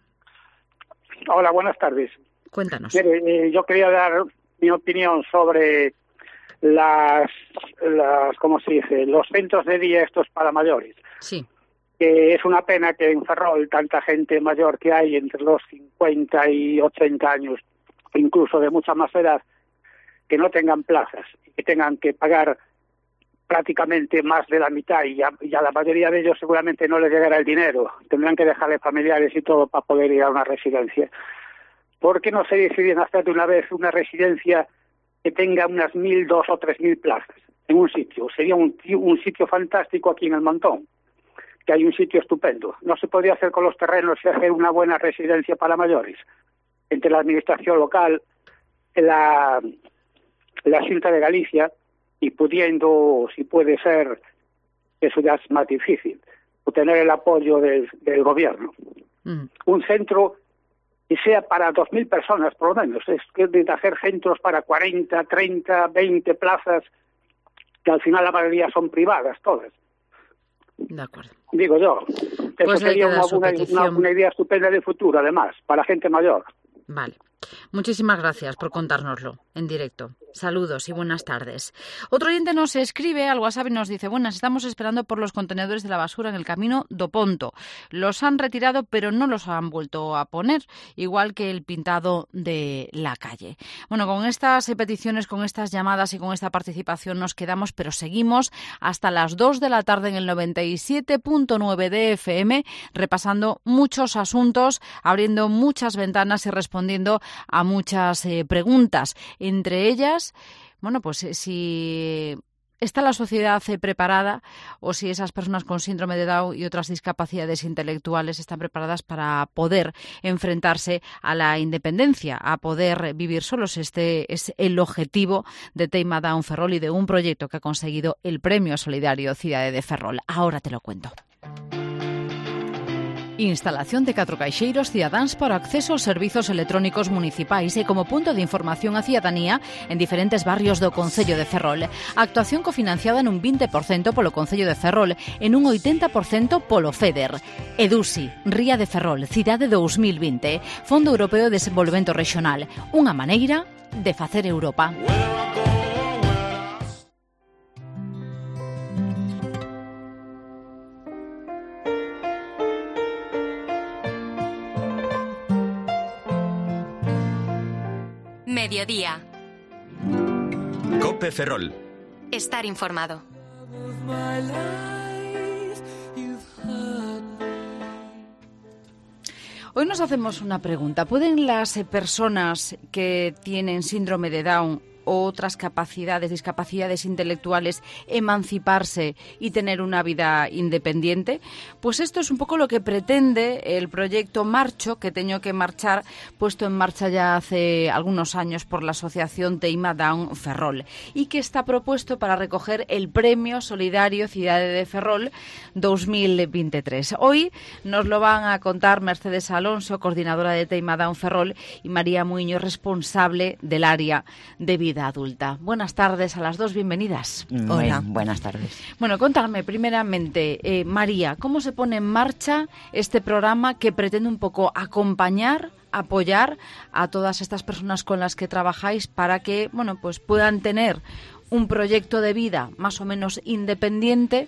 Hola, buenas tardes. Cuéntanos. Mire, eh, yo quería dar mi opinión sobre las, las, ¿cómo se dice?, los centros de día estos para mayores. Sí. Que es una pena que en Ferrol tanta gente mayor que hay entre los cincuenta y ochenta años, incluso de mucha más edad, que no tengan plazas y que tengan que pagar prácticamente más de la mitad y a, y a la mayoría de ellos seguramente no les llegará el dinero. Tendrán que dejarle familiares y todo para poder ir a una residencia. ¿Por qué no se deciden hacer de una vez una residencia que tenga unas mil, dos o tres mil plazas en un sitio? Sería un, un sitio fantástico aquí en el Montón, que hay un sitio estupendo. ¿No se podría hacer con los terrenos y hacer una buena residencia para mayores? Entre la administración local, la, la Xunta de Galicia, y pudiendo, si puede ser, eso ya es más difícil, obtener el apoyo del, del gobierno. Mm. Un centro que sea para dos mil personas, por lo menos. Es que de hacer centros para cuarenta, treinta, veinte plazas, que al final la mayoría son privadas, todas. De acuerdo. Digo yo. Eso pues sería una, una, una, una idea estupenda de futuro, además, para gente mayor. Vale. Muchísimas gracias por contárnoslo en directo. Saludos y buenas tardes. Otro oyente nos escribe al WhatsApp y nos dice: buenas, estamos esperando por los contenedores de la basura en el camino do Ponto. Los han retirado, pero no los han vuelto a poner, igual que el pintado de la calle. Bueno, con estas peticiones, con estas llamadas y con esta participación nos quedamos, pero seguimos hasta las dos de la tarde en el noventa y siete punto nueve de F M, repasando muchos asuntos, abriendo muchas ventanas y respondiendo a muchas eh, preguntas. Entre ellas, bueno, pues si está la sociedad preparada o si esas personas con síndrome de Down y otras discapacidades intelectuales están preparadas para poder enfrentarse a la independencia, a poder vivir solos. Este es el objetivo de Teima Down Ferrol y de un proyecto que ha conseguido el Premio Solidario Cidade de Ferrol. Ahora te lo cuento. Instalación de catro caixeiros cidadáns para acceso aos servizos electrónicos municipais e como punto de información á cidadanía en diferentes barrios do Concello de Ferrol. Actuación cofinanciada nun vinte por cento polo Concello de Ferrol e nun oitenta por cento polo FEDER. EDUSI, Ría de Ferrol, Cidade dous mil vinte, Fondo Europeo de Desenvolvemento Regional, unha maneira de facer Europa. Mediodía. Cope Ferrol. Estar informado. Hoy nos hacemos una pregunta. ¿Pueden las personas que tienen síndrome de Down o otras capacidades, discapacidades intelectuales, emanciparse y tener una vida independiente? Pues esto es un poco lo que pretende el proyecto Marcho, que teño que marchar, puesto en marcha ya hace algunos años por la asociación Teima Down Ferrol, y que está propuesto para recoger el Premio Solidario Cidade de Ferrol dos mil veintitrés. Hoy nos lo van a contar Mercedes Alonso, coordinadora de Teima Down Ferrol, y María Muiño, responsable del área de vida adulta. Buenas tardes a las dos, bienvenidas. Hola. Buen, buenas tardes. Bueno, contadme primeramente, eh, María, ¿cómo se pone en marcha este programa que pretende un poco acompañar, apoyar a todas estas personas con las que trabajáis para que, bueno, pues puedan tener un proyecto de vida más o menos independiente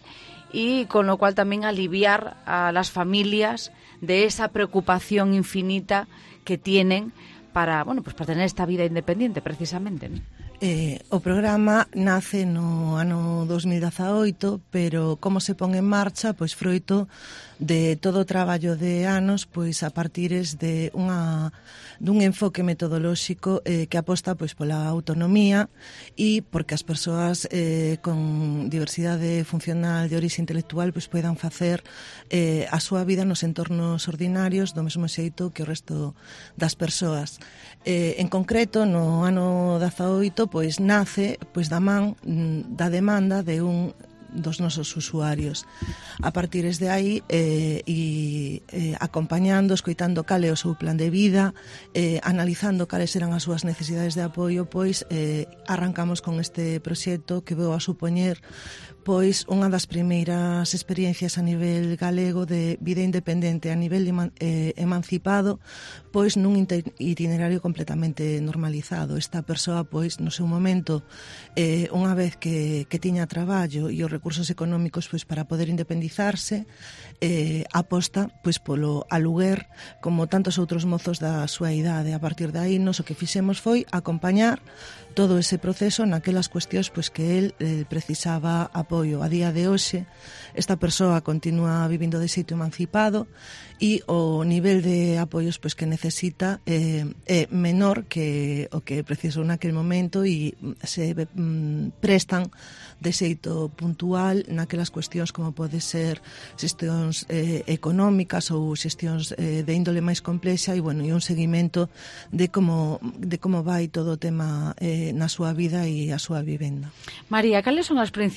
y con lo cual también aliviar a las familias de esa preocupación infinita que tienen para, bueno, pues para tener esta vida independiente, precisamente, ¿no? Eh, o programa nace no ano dos mil dezaoito, pero como se pon en marcha, pois froito de todo o traballo de anos, pois a partires de unha dun enfoque metodolóxico eh, que aposta pois pola autonomía e porque as persoas eh, con diversidade funcional de orixe intelectual pois poidan facer eh, a súa vida nos entornos ordinarios do mesmo xeito que o resto das persoas. Eh, en concreto, no ano dezaoito, pois nace pois da man da demanda de un dos nosos usuarios. A partir de aí eh, e eh, acompañando, escoitando cal é o seu plan de vida, eh, analizando cales eran as súas necesidades de apoio, pois eh, arrancamos con este proxecto que veu a supoñer pois unha das primeiras experiencias a nivel galego de vida independente a nivel eman, eh, emancipado, pois nun itinerario completamente normalizado. Esta persoa, pois, no seu momento, eh, unha vez que, que tiña traballo e os recursos económicos pois para poder independizarse, eh, aposta pois polo aluguer como tantos outros mozos da súa idade. A partir de aí, nos o que fixemos foi acompañar todo ese proceso naquelas cuestións pois que el eh, precisaba apoio. A día de hoxe, esta persoa continúa vivindo de xeito emancipado e o nivel de apoios pois que necesita eh, é menor que o que precisou naquel momento e se mm, prestan de xeito puntual naquelas cuestións como pode ser xestións eh, económicas ou xestións eh, de índole máis complexa e, bueno, e un seguimento de como, de como vai todo o tema eh, na súa vida e a súa vivenda. María, cales son as principais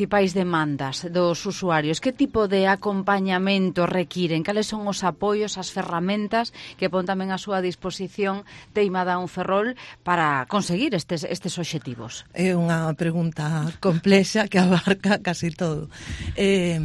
demandas dos usuarios? Que tipo de acompañamento requiren? Cales son os apoios, as ferramentas que pon tamén a súa disposición Teima Down Ferrol para conseguir estes, estes obxectivos? É unha pregunta complexa que abarca casi todo. Eh,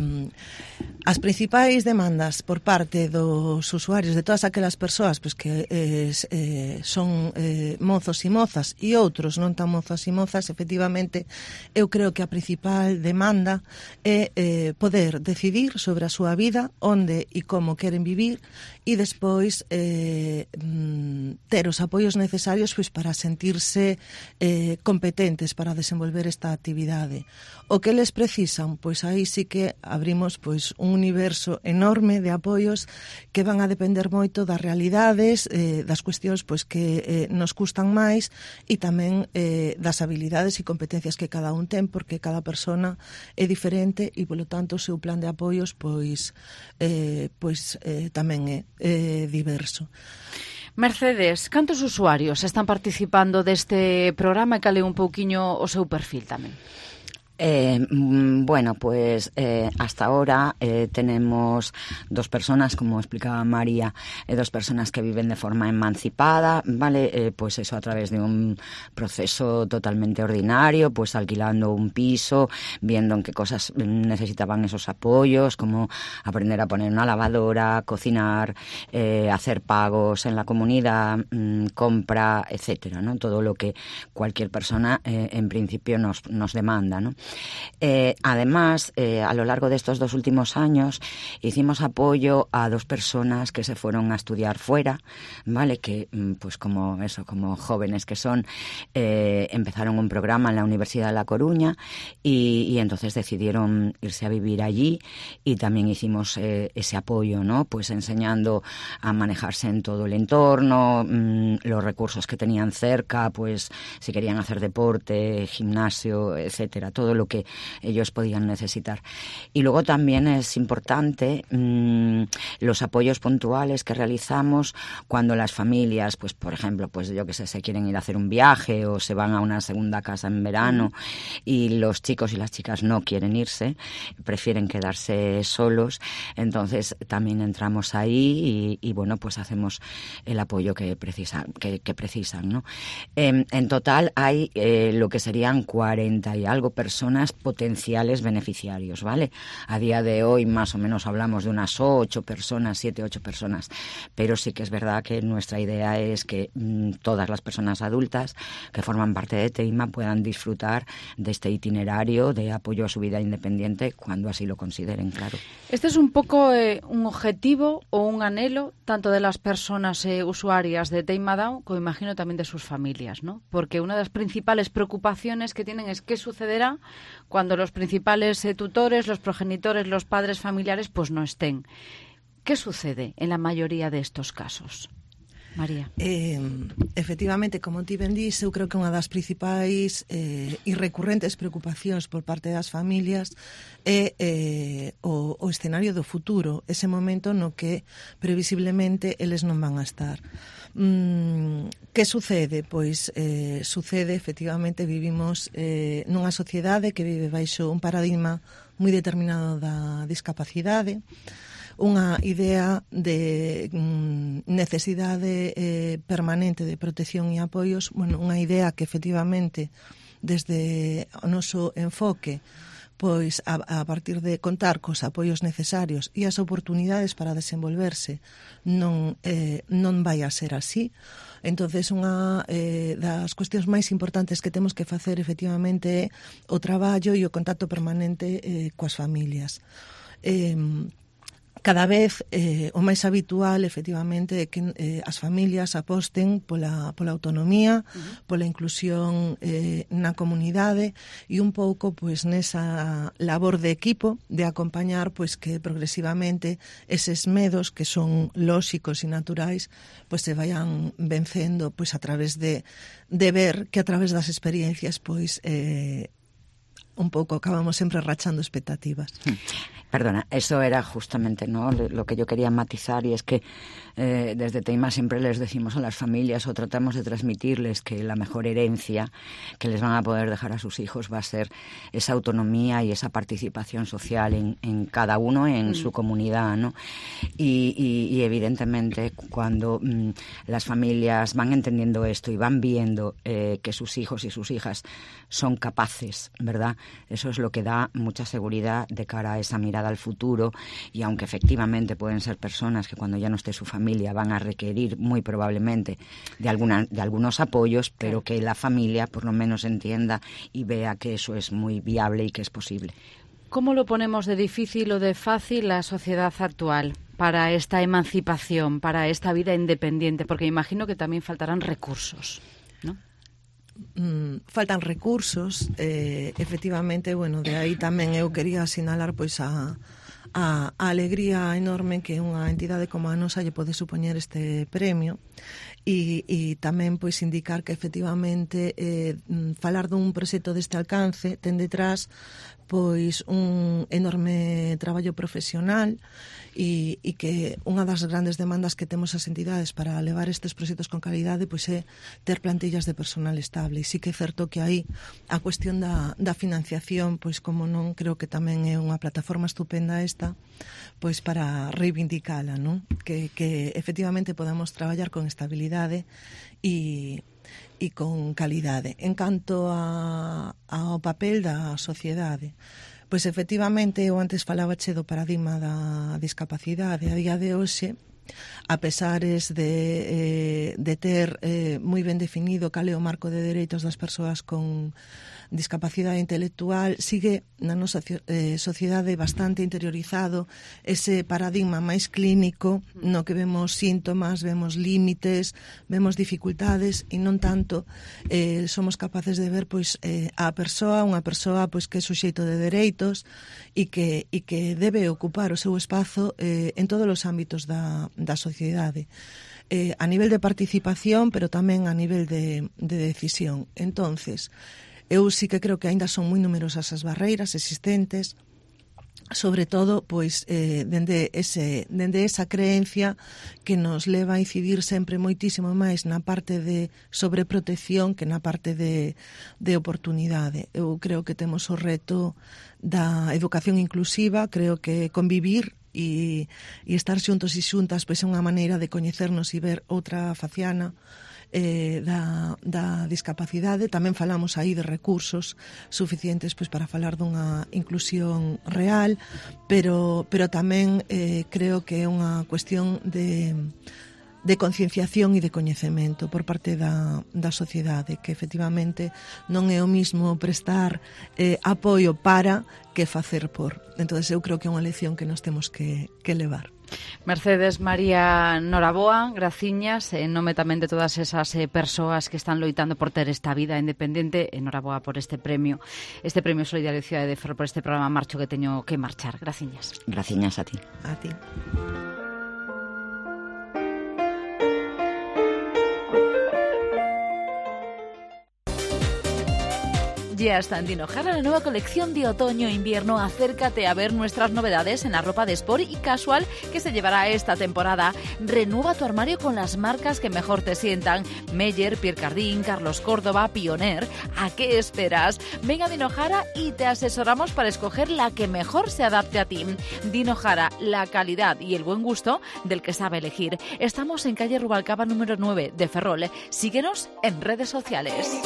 as principais demandas por parte dos usuarios, de todas aquelas persoas pues, que eh, eh, son eh, mozos e mozas e outros non tan mozos e mozas, efectivamente, eu creo que a principal demanda é eh, poder decidir sobre a súa vida, onde e como queren vivir, e despois eh, ter os apoios necesarios pois, para sentirse eh, competentes para desenvolver esta actividade. O que les precisan, pois aí sí que abrimos pois, un universo enorme de apoios que van a depender moito das realidades, eh, das cuestións pois, que eh, nos custan máis e tamén eh, das habilidades e competencias que cada un ten, porque cada persona é diferente e, polo tanto, o seu plan de apoios pois, eh, pois eh, tamén é eh, diverso. Mercedes, cantos usuarios están participando deste programa e cale un pouquiño o seu perfil tamén? Eh, bueno, pues eh, hasta ahora eh, tenemos dos personas, como explicaba María, eh, dos personas que viven de forma emancipada, ¿vale? Eh, pues eso a través de un proceso totalmente ordinario, pues alquilando un piso, viendo en qué cosas necesitaban esos apoyos, como aprender a poner una lavadora, cocinar, eh, hacer pagos en la comunidad, mmm, compra, etcétera, ¿no? Todo lo que cualquier persona eh, en principio nos, nos demanda, ¿no? Eh, además, eh, a lo largo de estos dos últimos años hicimos apoyo a dos personas que se fueron a estudiar fuera, ¿vale? Que, pues como eso, como jóvenes que son, eh, empezaron un programa en la Universidad de La Coruña y, y entonces decidieron irse a vivir allí y también hicimos eh, ese apoyo, ¿no? Pues enseñando a manejarse en todo el entorno, mmm, los recursos que tenían cerca, pues si querían hacer deporte, gimnasio, etcétera, todo lo que ellos podían necesitar. Y luego también es importante mmm, los apoyos puntuales que realizamos cuando las familias, pues por ejemplo, pues yo que sé, se quieren ir a hacer un viaje o se van a una segunda casa en verano y los chicos y las chicas no quieren irse, prefieren quedarse solos, entonces también entramos ahí y, y bueno, pues hacemos el apoyo que precisan, que, que precisan, ¿no? Eh, en total hay eh, lo que serían cuarenta y algo personas potenciales beneficiarios, ¿vale? A día de hoy más o menos hablamos de unas ocho personas, siete, ocho personas, pero sí que es verdad que nuestra idea es que mmm, todas las personas adultas que forman parte de Teima puedan disfrutar de este itinerario de apoyo a su vida independiente cuando así lo consideren, claro. Este es un poco eh, un objetivo o un anhelo tanto de las personas eh, usuarias de Teima Down como imagino también de sus familias, ¿no? Porque una de las principales preocupaciones que tienen es qué sucederá cuando los principales eh, tutores, los progenitores, los padres familiares, pues no estén. ¿Qué sucede en la mayoría de estos casos? María. Eh, efectivamente, como ti ben dís, eu creo que unha das principais eh, e recurrentes preocupacións por parte das familias é eh, o, o escenario do futuro, ese momento no que previsiblemente eles non van a estar. Mm, que sucede? Pois eh, sucede, efectivamente, vivimos eh, nunha sociedade que vive baixo un paradigma moi determinado da discapacidade, unha idea de mm, necesidade eh, permanente de protección e apoios, bueno, unha idea que efectivamente desde o noso enfoque pois a, a partir de contar cos apoios necesarios e as oportunidades para desenvolverse non, eh, non vai a ser así. Entonces, unha eh, das cuestións máis importantes que temos que facer efectivamente é o traballo e o contacto permanente eh, coas familias. Eh, Cada vez eh, o máis habitual, efectivamente, é que eh, as familias aposten pola, pola autonomía, uh-huh. pola inclusión eh, na comunidade e un pouco pois nesa labor de equipo de acompañar pois que progresivamente eses medos que son lóxicos e naturais pois se vayan vencendo pois a través de, de ver que a través das experiencias pois eh, un pouco acabamos sempre rachando expectativas. Perdona, eso era justamente, ¿no?, lo que yo quería matizar, y es que eh, desde Teima siempre les decimos a las familias, o tratamos de transmitirles, que la mejor herencia que les van a poder dejar a sus hijos va a ser esa autonomía y esa participación social en, en cada uno, en mm. su comunidad, ¿no? Y, y, y evidentemente cuando mm, las familias van entendiendo esto y van viendo eh, que sus hijos y sus hijas son capaces, ¿verdad? Eso es lo que da mucha seguridad de cara a esa mirada al futuro, y aunque efectivamente pueden ser personas que cuando ya no esté su familia van a requerir muy probablemente de, alguna, de algunos apoyos, pero que la familia por lo menos entienda y vea que eso es muy viable y que es posible. ¿Cómo lo ponemos de difícil o de fácil la sociedad actual para esta emancipación, para esta vida independiente? Porque imagino que también faltarán recursos, ¿no? Mm, faltan recursos, eh, efectivamente, bueno, de aí tamén eu quería asinalar pois a, a, a alegría enorme que unha entidade como a nosa lle pode supoñer este premio, e, e tamén pois indicar que efectivamente eh, falar dun proxecto deste alcance ten detrás pois un enorme traballo profesional, e, e que unha das grandes demandas que temos as entidades para levar estes proxectos con calidade pois é ter plantillas de personal estable. E sí que é certo que aí a cuestión da, da financiación, pois como non, creo que tamén é unha plataforma estupenda esta, pois para reivindicala, non? Que, que efectivamente podamos traballar con estabilidade e e con calidade. En canto a, ao papel da sociedade, pois efectivamente eu antes falabache do paradigma da discapacidade. A día de hoxe, a pesares de, eh, de ter eh, moi ben definido cal é o marco de dereitos das persoas con discapacidade intelectual, sigue na nosa eh, sociedade bastante interiorizado ese paradigma máis clínico no que vemos síntomas, vemos límites, vemos dificultades, e non tanto eh, somos capaces de ver pois eh, a persoa, unha persoa pois que é suxeito de dereitos e que, e que debe ocupar o seu espazo eh, en todos os ámbitos da, da sociedade. Eh, a nivel de participación, pero tamén a nivel de, de decisión. Entonces, eu sí que creo que aínda son moi numerosas as barreiras existentes, sobre todo pois eh, dende, ese, dende esa creencia que nos leva a incidir sempre moitísimo máis na parte de sobreprotección que na parte de, de oportunidade. Eu creo que temos o reto da educación inclusiva, creo que convivir e, e estar xuntos e xuntas pois é unha maneira de coñecernos e ver outra faciana Eh, da, da discapacidade. Tamén falamos aí de recursos suficientes pois para falar dunha inclusión real, pero, pero tamén eh, creo que é unha cuestión de, de concienciación e de coñecemento por parte da, da sociedade, que efectivamente non é o mismo prestar eh, apoio para que facer por. Entón eu creo que é unha lección que nos temos que, que levar. Mercedes, María, noraboa, graciñas, en nome tamén de todas esas eh, persoas que están loitando por ter esta vida independente. Noraboa por este premio, este premio Solidario Cidade de Ferrol, por este programa Marcho que teño que marchar. Graciñas. Graciñas a ti. A ti. Ya está en Dinojara la nueva colección de otoño-invierno. Acércate a ver nuestras novedades en la ropa de sport y casual que se llevará esta temporada. Renueva tu armario con las marcas que mejor te sientan. Meyer, Pierre Cardin, Carlos Córdoba, Pioneer. ¿A qué esperas? Ven a Dinojara y te asesoramos para escoger la que mejor se adapte a ti. Dinojara, la calidad y el buen gusto del que sabe elegir. Estamos en calle Rubalcaba número nueve de Ferrol. Síguenos en redes sociales.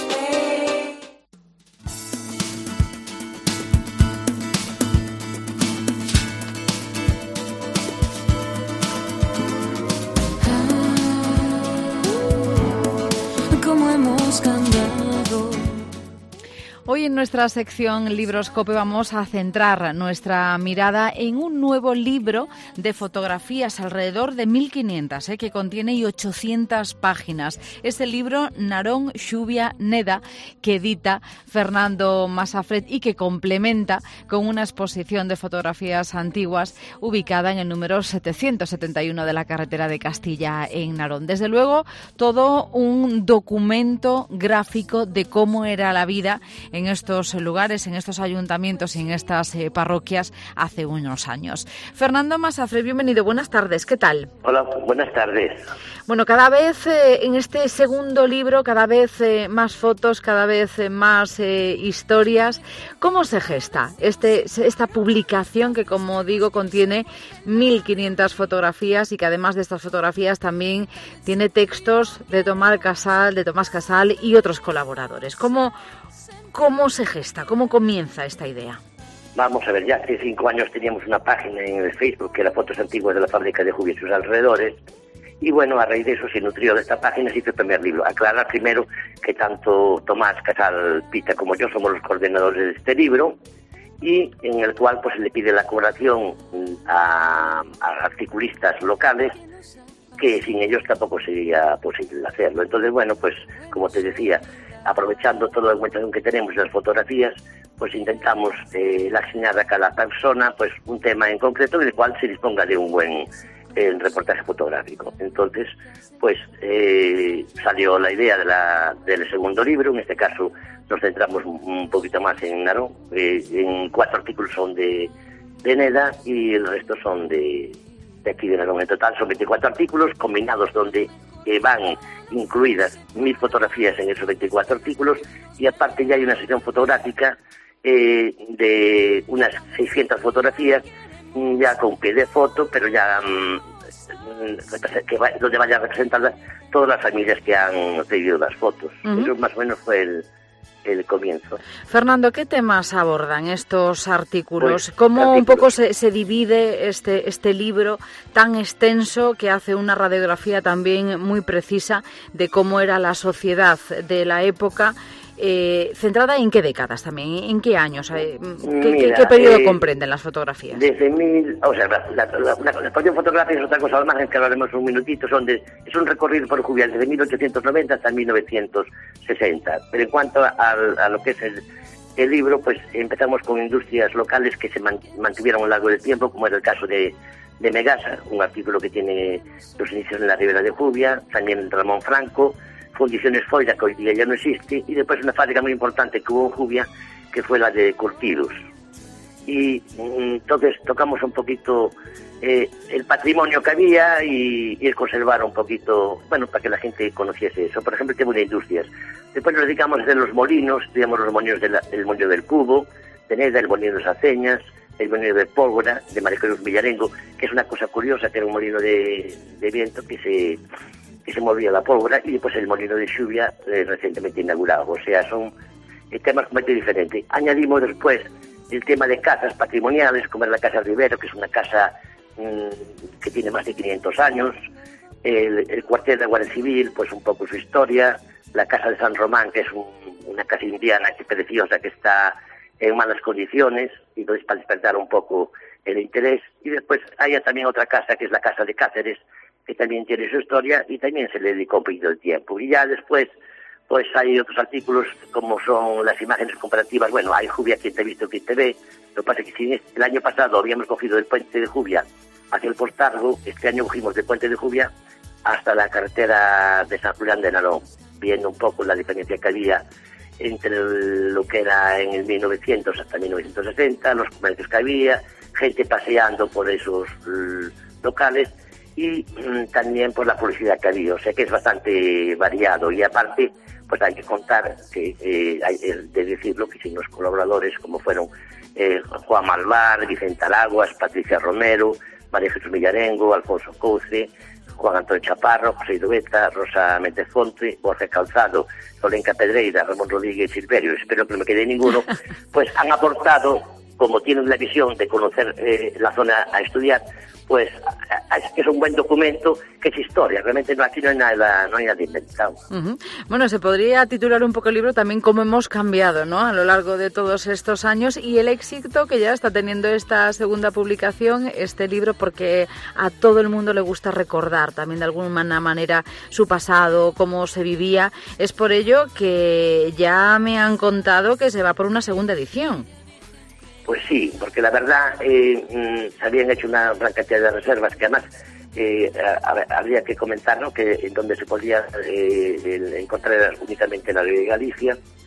Hoy en nuestra sección Libroscope vamos a centrar nuestra mirada en un nuevo libro de fotografías, alrededor de mil quinientas, eh, que contiene ochocientas páginas. Es el libro Narón Xuvia Neda, que edita Fernando Masafret y que complementa con una exposición de fotografías antiguas ubicada en el número setecientos setenta y uno de la carretera de Castilla en Narón. Desde luego, todo un documento gráfico de cómo era la vida en estos lugares, en estos ayuntamientos y en estas eh, parroquias hace unos años. Fernando Masafre, bienvenido, buenas tardes, ¿qué tal? Hola, buenas tardes. Bueno, cada vez eh, en este segundo libro, cada vez eh, más fotos, cada vez eh, más eh, historias. ¿Cómo se gesta este, esta publicación que, como digo, contiene mil quinientas fotografías y que además de estas fotografías también tiene textos de Tomás Casal, de Tomás Casal y otros colaboradores? ¿Cómo, cómo se gesta? ¿Cómo comienza esta idea? Vamos a ver, ya hace cinco años teníamos una página en el Facebook que era Fotos Antiguas de la Fábrica de Jubia y sus alrededores. Y bueno, a raíz de eso se nutrió de esta página, se hizo el primer libro. Aclarar primero que tanto Tomás Casal Pita como yo somos los coordinadores de este libro, y en el cual pues se le pide la colaboración a, a articulistas locales, que sin ellos tampoco sería posible hacerlo. Entonces, bueno, pues como te decía, aprovechando toda la documentación que tenemos y las fotografías, pues intentamos eh, asignar a cada persona pues un tema en concreto en el cual se disponga de un buen el reportaje fotográfico. Entonces, pues eh, salió la idea de la, del segundo libro. En este caso nos centramos un poquito más en Narón. Eh, en cuatro artículos son de, de Neda y el resto son de, de aquí de Narón. En total son veinticuatro artículos combinados donde eh, van incluidas mil fotografías en esos veinticuatro artículos, y aparte ya hay una sección fotográfica eh, de unas seiscientas fotografías ya con pie de foto, pero ya mmm, que va, donde vayan representadas todas las familias que han pedido las fotos. Uh-huh. Eso más o menos fue el, el comienzo. Fernando, ¿qué temas abordan estos artículos? Pues, ¿Cómo artículos. un poco se, se divide este, este libro tan extenso que hace una radiografía también muy precisa de cómo era la sociedad de la época? Eh, ¿Centrada en qué décadas también? ¿En qué años? ¿Qué, Mira, qué, qué periodo eh, comprenden las fotografías? Desde mil... O sea, la, la, la, la, la cuestión fotográfica es otra cosa, al margen que hablaremos un minutito, son de, es un recorrido por Jubia desde mil ochocientos noventa hasta mil novecientos sesenta. Pero en cuanto a, a lo que es el, el libro, pues empezamos con industrias locales que se man, mantuvieron a lo largo del tiempo, como era el caso de, de Megasa, un artículo que tiene los inicios en la Ribera de Jubia, también Ramón Franco, Fundiciones Foira, que hoy día ya no existe, y después una fábrica muy importante que hubo en Jubia, que fue la de Curtidos. Y entonces tocamos un poquito eh, el patrimonio que había y, y el conservar un poquito, bueno, para que la gente conociese eso. Por ejemplo, el tema de industrias. Después nos dedicamos a hacer los molinos, teníamos los molinos del de molino del Cubo, de Neda, el molino de Saceñas, el molino de Pólvora, de María Jesús Villarengo, que es una cosa curiosa, que era un molino de, de viento que se... que se movía la pólvora, y después el molino de Xubia eh, recientemente inaugurado. O sea, son eh, temas completamente diferentes. Añadimos después el tema de casas patrimoniales, como es la Casa Rivero, que es una casa mmm, que tiene más de quinientos años, el, el cuartel de Guardia Civil, pues un poco su historia, la Casa de San Román, que es un, una casa indiana que preciosa, que está en malas condiciones, y entonces para despertar un poco el interés. Y después hay también otra casa, que es la Casa de Cáceres, que también tiene su historia y también se le dedicó un poquito de tiempo. Y ya después, pues hay otros artículos como son las imágenes comparativas. Bueno, hay Jubia, quien te ha visto, quien te ve. Lo que pasa es que si el año pasado habíamos cogido del puente de Jubia hacia el Postargo, este año cogimos del puente de Jubia hasta la carretera de San Julián de Narón, viendo un poco la diferencia que había entre lo que era en el mil novecientos hasta mil novecientos sesenta, los comercios que había, gente paseando por esos uh, locales, y mmm, también por la publicidad que había. O sea que es bastante variado, y aparte pues hay que contar que eh, hay de decirlo que sin los colaboradores como fueron eh, Juan Malvar, Vicente Araguas, Patricia Romero, María Jesús Villarengo, Alfonso Couce, Juan Antonio Chaparro, José Idubeta, Rosa Méndez Fonte, Jorge Calzado, Lorenca Pedreira, Ramón Rodríguez Silverio, espero que no me quede ninguno, pues han aportado, como tienen la visión de conocer eh, la zona a estudiar, pues es un buen documento que es historia. Realmente no, aquí no hay nada, no hay nada inventado. Uh-huh. Bueno, se podría titular un poco el libro también cómo hemos cambiado, ¿no?, a lo largo de todos estos años, y el éxito que ya está teniendo esta segunda publicación, este libro, porque a todo el mundo le gusta recordar también de alguna manera su pasado, cómo se vivía. Es por ello que ya me han contado que se va por una segunda edición. Pues sí, porque la verdad eh, se habían hecho una gran cantidad de reservas que además eh, a, a, habría que comentar, ¿no?, que en donde se podía eh, el, encontrar únicamente en la de Galicia,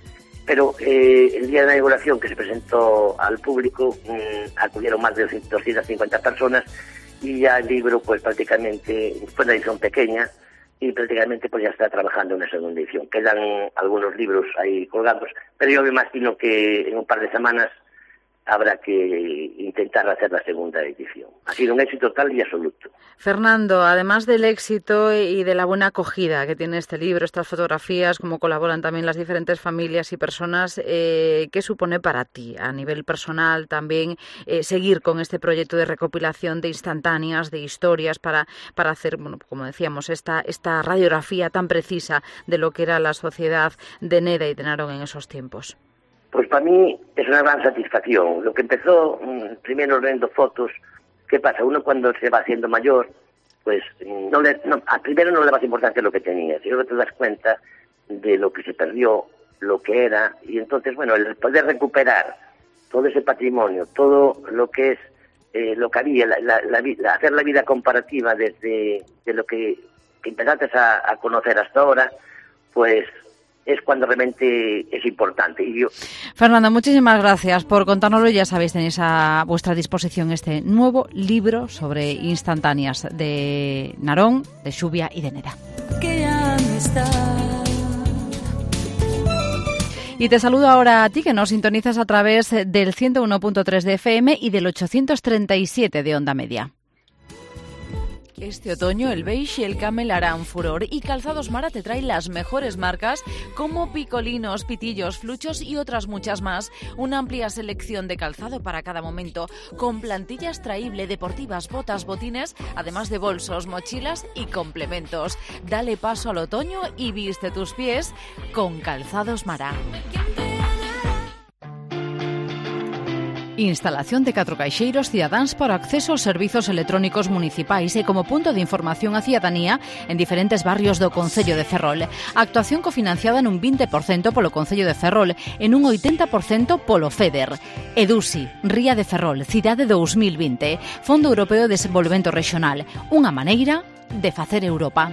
pero eh, el día de la inauguración que se presentó al público mmm, acudieron más de doscientas cincuenta personas y ya el libro pues prácticamente fue una edición pequeña y prácticamente pues ya está trabajando en una segunda edición. Quedan algunos libros ahí colgados, pero yo me imagino que en un par de semanas habrá que intentar hacer la segunda edición. Ha sido un éxito total y absoluto. Fernando, además del éxito y de la buena acogida que tiene este libro, estas fotografías, cómo colaboran también las diferentes familias y personas, eh, ¿qué supone para ti a nivel personal también eh, seguir con este proyecto de recopilación de instantáneas, de historias, para, para hacer, bueno, como decíamos, esta, esta radiografía tan precisa de lo que era la sociedad de Neda y de Narón en esos tiempos? Pues para mí es una gran satisfacción. Lo que empezó mmm, primero viendo fotos, ¿qué pasa? Uno cuando se va haciendo mayor, pues no le, no, a primero no le das importancia a lo que tenías, y luego te das cuenta de lo que se perdió, lo que era, y entonces, bueno, el poder recuperar todo ese patrimonio, todo lo que es, eh, lo que había, la, la, la, la, hacer la vida comparativa desde de lo que, que empezaste a, a conocer hasta ahora, pues es cuando realmente es importante. Y yo... Fernando, muchísimas gracias por contárnoslo. Ya sabéis, tenéis a vuestra disposición este nuevo libro sobre instantáneas de Narón, de Xubia y de Neda. Y te saludo ahora a ti, que nos sintonizas a través del ciento uno punto tres de F M y del ochocientos treinta y siete de Onda Media. Este otoño el beige y el camel harán furor y Calzados Mara te trae las mejores marcas como picolinos, pitillos, fluchos y otras muchas más. Una amplia selección de calzado para cada momento, con plantilla extraíble, deportivas, botas, botines, además de bolsos, mochilas y complementos. Dale paso al otoño y viste tus pies con Calzados Mara. Instalación de catro caixeiros cidadáns para acceso aos servizos electrónicos municipais e como punto de información a cidadanía en diferentes barrios do Concello de Ferrol. Actuación cofinanciada nun vinte por cento polo Concello de Ferrol e nun oitenta por cento polo FEDER. EDUSI, Ría de Ferrol, Cidade dous mil vinte, Fondo Europeo de Desenvolvemento Regional, unha maneira de facer Europa.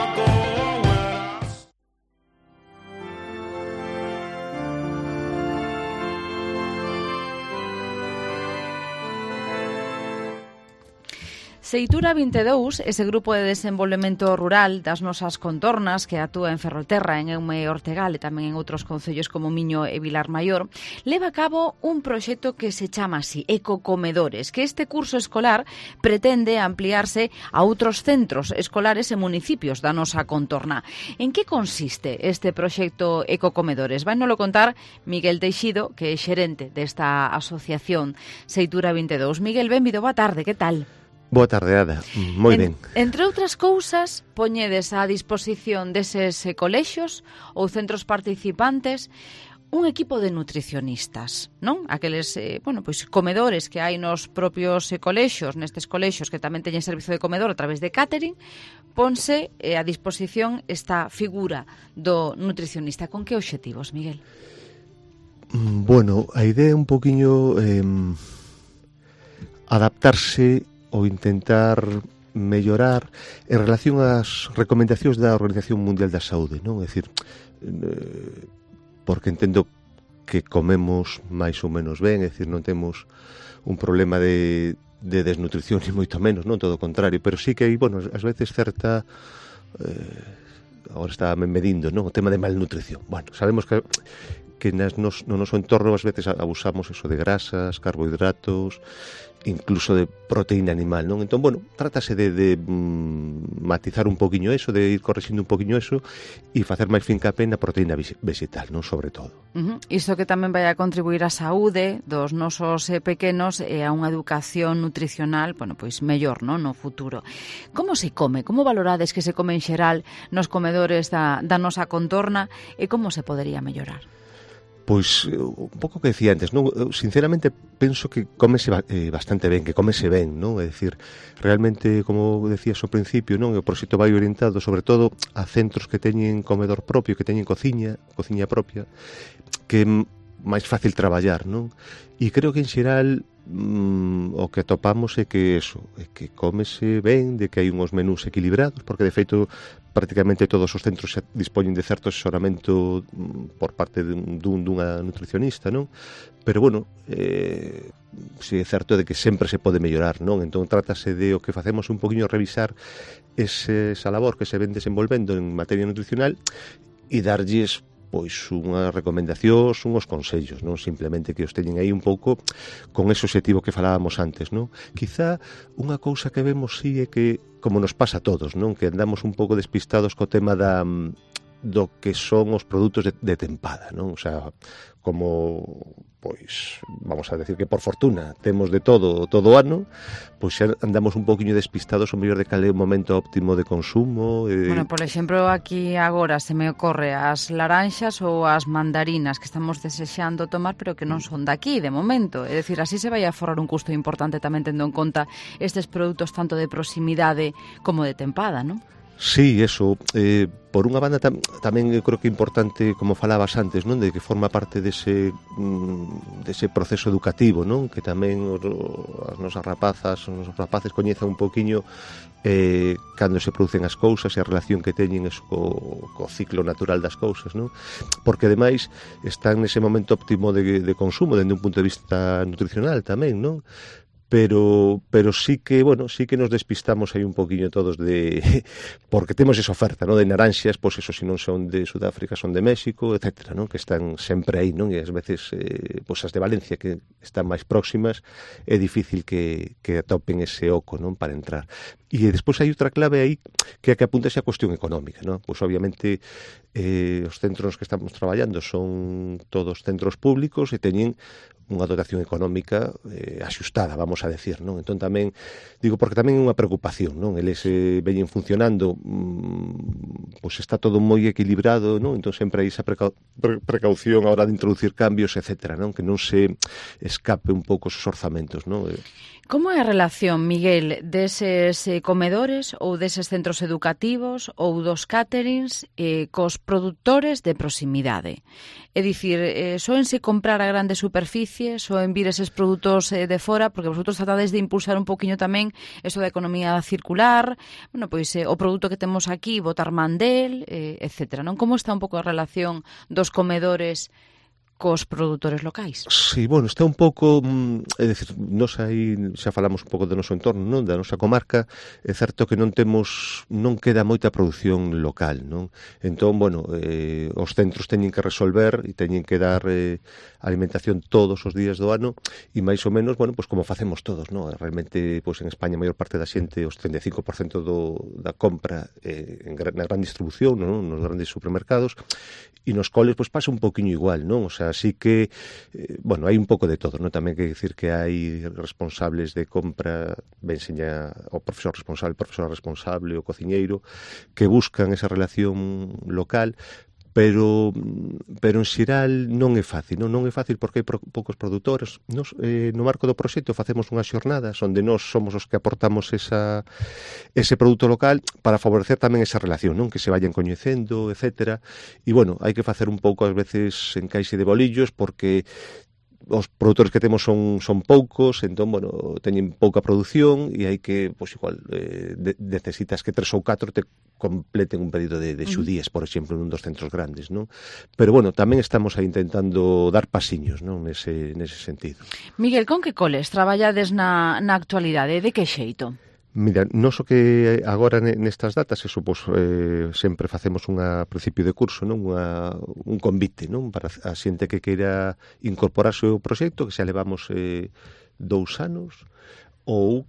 Seitura vinte e dous, ese grupo de desenvolvemento rural das nosas contornas que actúa en Ferrolterra, en Eume e Ortegal e tamén en outros concellos como Miño e Vilar Maior, leva a cabo un proxecto que se chama así, Ecocomedores, que este curso escolar pretende ampliarse a outros centros escolares e municipios da nosa contorna. En que consiste este proxecto Ecocomedores? Vai nolo contar Miguel Teixido, que é xerente desta asociación Seitura vinte e dous. Miguel, benvido, boa tarde, que tal? Boa tarde, Ada. Moi ben. En, entre outras cousas, poñedes á disposición deses colexios ou centros participantes un equipo de nutricionistas, non? Aqueles, eh, bueno, pois comedores que hai nos propios eh, colexios, nestes colexios que tamén teñen servizo de comedor a través de catering, ponse eh, a disposición esta figura do nutricionista. Con que obxectivos, Miguel? Bueno, a idea é un poquinho eh, adaptarse ou intentar mellorar en relación ás recomendacións da Organización Mundial da Saúde, non? É dicir, eh, porque entendo que comemos máis ou menos ben, é dicir, non temos un problema de, de desnutrición ni moito menos, non, todo o contrario, pero sí que hai, bueno, ás veces certa eh, agora está me medindo, non, o tema de malnutrición. Bueno, sabemos que que nas nos, no noso entorno ás veces abusamos eso de grasas, carbohidratos, incluso de proteína animal, non? Entón, bueno, trátase de, de mm, matizar un poquinho eso, de ir corrixindo un poquinho eso e facer máis fincapé na proteína vegetal, non? Sobre todo. Uh-huh. Iso que tamén vai a contribuir á saúde dos nosos eh, pequenos e a unha educación nutricional, bueno, pois mellor, non? No futuro. Como se come? Como valorades que se come en xeral nos comedores da, da nosa contorna e como se podería mellorar? Pois, un pouco que decía antes, non? Sinceramente, penso que comese eh, bastante ben, que comese ben, non? É dicir, realmente, como decías ao principio, non? O proxecto vai orientado, sobre todo, a centros que teñen comedor propio, que teñen cociña, cociña propia, que é máis fácil traballar, non? E creo que, en xeral, mm, o que atopamos é que eso, é que cómese ben, de que hai unhos menús equilibrados, porque de feito prácticamente todos os centros dispoñen de certo asesoramento por parte dun, dunha nutricionista, non? Pero bueno, eh, si é certo de que sempre se pode mellorar, non? Entón trátase de o que facemos un poquinho revisar ese, esa labor que se ven desenvolvendo en materia nutricional e darlles pois unhas recomendacións, unhos consellos, non? Simplemente que os teñen aí un pouco con ese objetivo que falábamos antes, non? Quizá unha cousa que vemos sí é que, como nos pasa a todos, non? Que andamos un pouco despistados co tema da do que son os produtos de, de tempada, non? O sea, como, pois, vamos a decir que por fortuna temos de todo todo o ano, pois andamos un poquinho despistados o mellor de cal é o momento óptimo de consumo. Eh... Bueno, por exemplo, aquí agora se me ocorre as laranxas ou as mandarinas que estamos desexando tomar, pero que non son daqui de momento. É dicir, así se vai a forrar un custo importante tamén tendo en conta estes produtos tanto de proximidade como de tempada, non? Sí, eso, eh, por unha banda tam, tamén eu creo que é importante, como falabas antes, non, de que forma parte dese, mm, dese proceso educativo, non, que tamén os, as nosas rapazas, os nosos rapaces coñezan un poquinho eh, cando se producen as cousas e a relación que teñen eso co, co ciclo natural das cousas, non, porque ademais están nese momento óptimo de, de consumo dende un punto de vista nutricional tamén, non. Pero pero sí que, bueno, sí que nos despistamos aí un poquinho todos de porque temos esa oferta, ¿no? De naranxas, pois eso, se non son de Sudáfrica, son de México, etcétera, ¿no? Que están sempre aí, non? E ás veces eh, pois as de Valencia que están máis próximas é difícil que que atopen ese oco, non, para entrar. E despois hai outra clave aí que é que apunta a cuestión económica, ¿no? Pois obviamente eh, os centros que estamos traballando son todos centros públicos e teñen unha dotación económica eh, axustada, vamos a decir, non? Entón tamén, digo, porque tamén é unha preocupación, non? Eles eh, veñen funcionando, mmm, pois está todo moi equilibrado, non? Entón sempre hai esa preca pre precaución a hora de introducir cambios, etcétera, non? Que non se escape un pouco os orzamentos, non? Como é a relación, Miguel, deses eh, comedores ou deses centros educativos ou dos caterings eh, cos produtores de proximidade? É dicir, eh, soense comprar a grandes superficies, soen vir eses produtos eh, de fora, porque vosotros tratades de impulsar un poquinho tamén eso da economía circular, bueno, pois eh, o produto que temos aquí, botar mandel, eh, etcétera, non? Como está un pouco a relación dos comedores cos produtores locais? Sí, bueno, está un pouco, é dicir, nos aí xa falamos un pouco do noso entorno, non, da nosa comarca, é certo que non temos, non queda moita produción local, non? Entón, bueno, eh, os centros teñen que resolver e teñen que dar eh, alimentación todos os días do ano e máis ou menos, bueno, pois como facemos todos, non? Realmente, pois en España a maior parte da xente, os trinta e cinco por cento do, da compra eh, en, na gran distribución, non? Nos grandes supermercados, e nos coles, pois pasa un poquinho igual, non? O sea, así que, eh, bueno, hai un pouco de todo, non? Tamén que decir que hai responsables de compra, ben seña o profesor responsable, o profesor responsable, o cociñeiro, que buscan esa relación local, pero pero en xeral non é fácil, non, non é fácil porque hai pro, poucos produtores. Nos, eh, no marco do proxecto facemos unhas xornadas onde nós somos os que aportamos esa, ese produto local para favorecer tamén esa relación, non, que se vayan coñecendo, etcétera. E bueno, hai que facer un pouco ás veces encaixe de bolillos porque os produtores que temos son son poucos, entón, bueno, teñen pouca produción e hai que, pois igual, eh, de, necesitas que tres ou catro te completen un pedido de, de xudíes, por exemplo, nun dos centros grandes, non? Pero, bueno, tamén estamos aí intentando dar pasiños, non, nese, nese sentido. Miguel, con que coles traballades na, na actualidade? De que xeito? Mira, nos o que agora nestas datas, eso, pois, eh, sempre facemos unha principio de curso, non, unha, un convite, non, para a xente que queira incorporarse ao proxecto, que xa levamos eh, dous anos, ou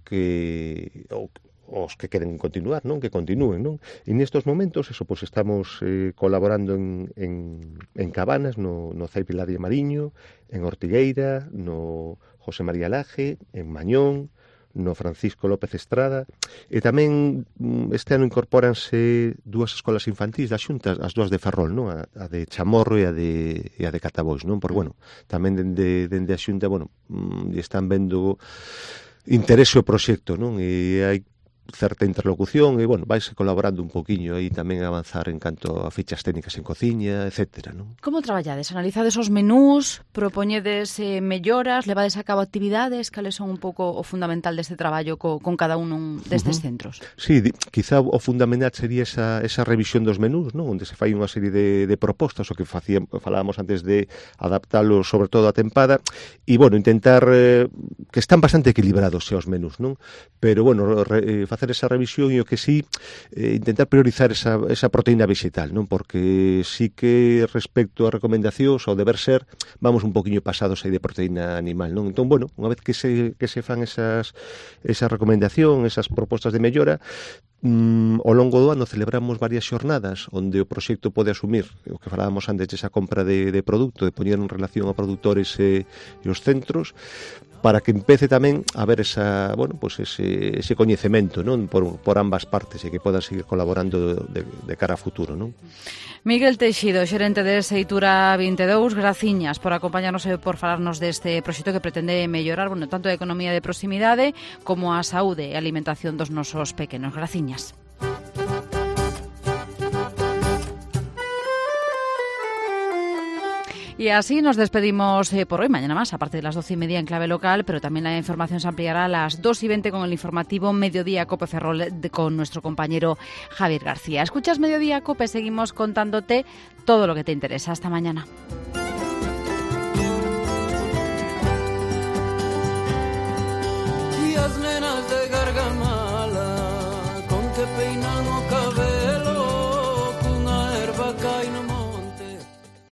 que ou, os que queren continuar, non, que continúen, non. E nestes momentos, eso, pois, estamos eh, colaborando en, en, en Cabanas, no, no C E I Pilar de Mariño, en Ortigueira, no José María Laje, en Mañón, no Francisco López Estrada, e tamén este ano incorpóranse dúas escolas infantís da Xunta, as dúas de Ferrol, non? A, a de Chamorro e a de, e a de Catabois, non? Por, bueno, tamén dende, dende a Xunta, bueno, están vendo interese o proxecto, non? E hai certa interlocución e, bueno, vais colaborando un poquinho aí tamén a avanzar en canto a fichas técnicas en cociña, etcétera, non? Como traballades? Analizades os menús, propoñedes eh, melloras, levades a cabo actividades, cales son un pouco o fundamental deste traballo co, con cada un destes uh -huh. centros? Sí, di, quizá o fundamental sería esa, esa revisión dos menús, non? Onde se fai unha serie de, de propostas, o que facía, falábamos antes de adaptalo sobre todo a tempada, e, bueno, intentar eh, que están bastante equilibrados xa os menús, non? Pero, bueno, re, eh, facer esa revisión e o que sí, eh, intentar priorizar esa, esa proteína vegetal, non? Porque sí que respecto a recomendacións, ao deber ser, vamos un poquinho pasados aí de proteína animal, non? Entón, bueno, unha vez que se, que se fan esas, esa recomendación, esas propostas de mellora, mm, ao longo do ano celebramos varias xornadas onde o proxecto pode asumir o que falábamos antes desa compra de, de produto, de poñer en relación a produtores e, e os centros, para que empece tamén a haber esa, bueno, pues ese, ese coñecemento, non? Por, por ambas partes e que podan seguir colaborando de, de cara a futuro, non? Miguel Teixido, xerente de Seitura vinte e dous, graciñas por acompañarnos e por falarnos deste proxecto que pretende mellorar, bueno, tanto a economía de proximidade como a saúde e a alimentación dos nosos pequenos. Graciñas. Y así nos despedimos eh, por hoy. Mañana más, a partir de las doce y media en clave local, pero también la información se ampliará a las dos y veinte con el informativo Mediodía Cope Ferrol de, con nuestro compañero Javier García. Escuchas Mediodía Cope, seguimos contándote todo lo que te interesa. Hasta mañana.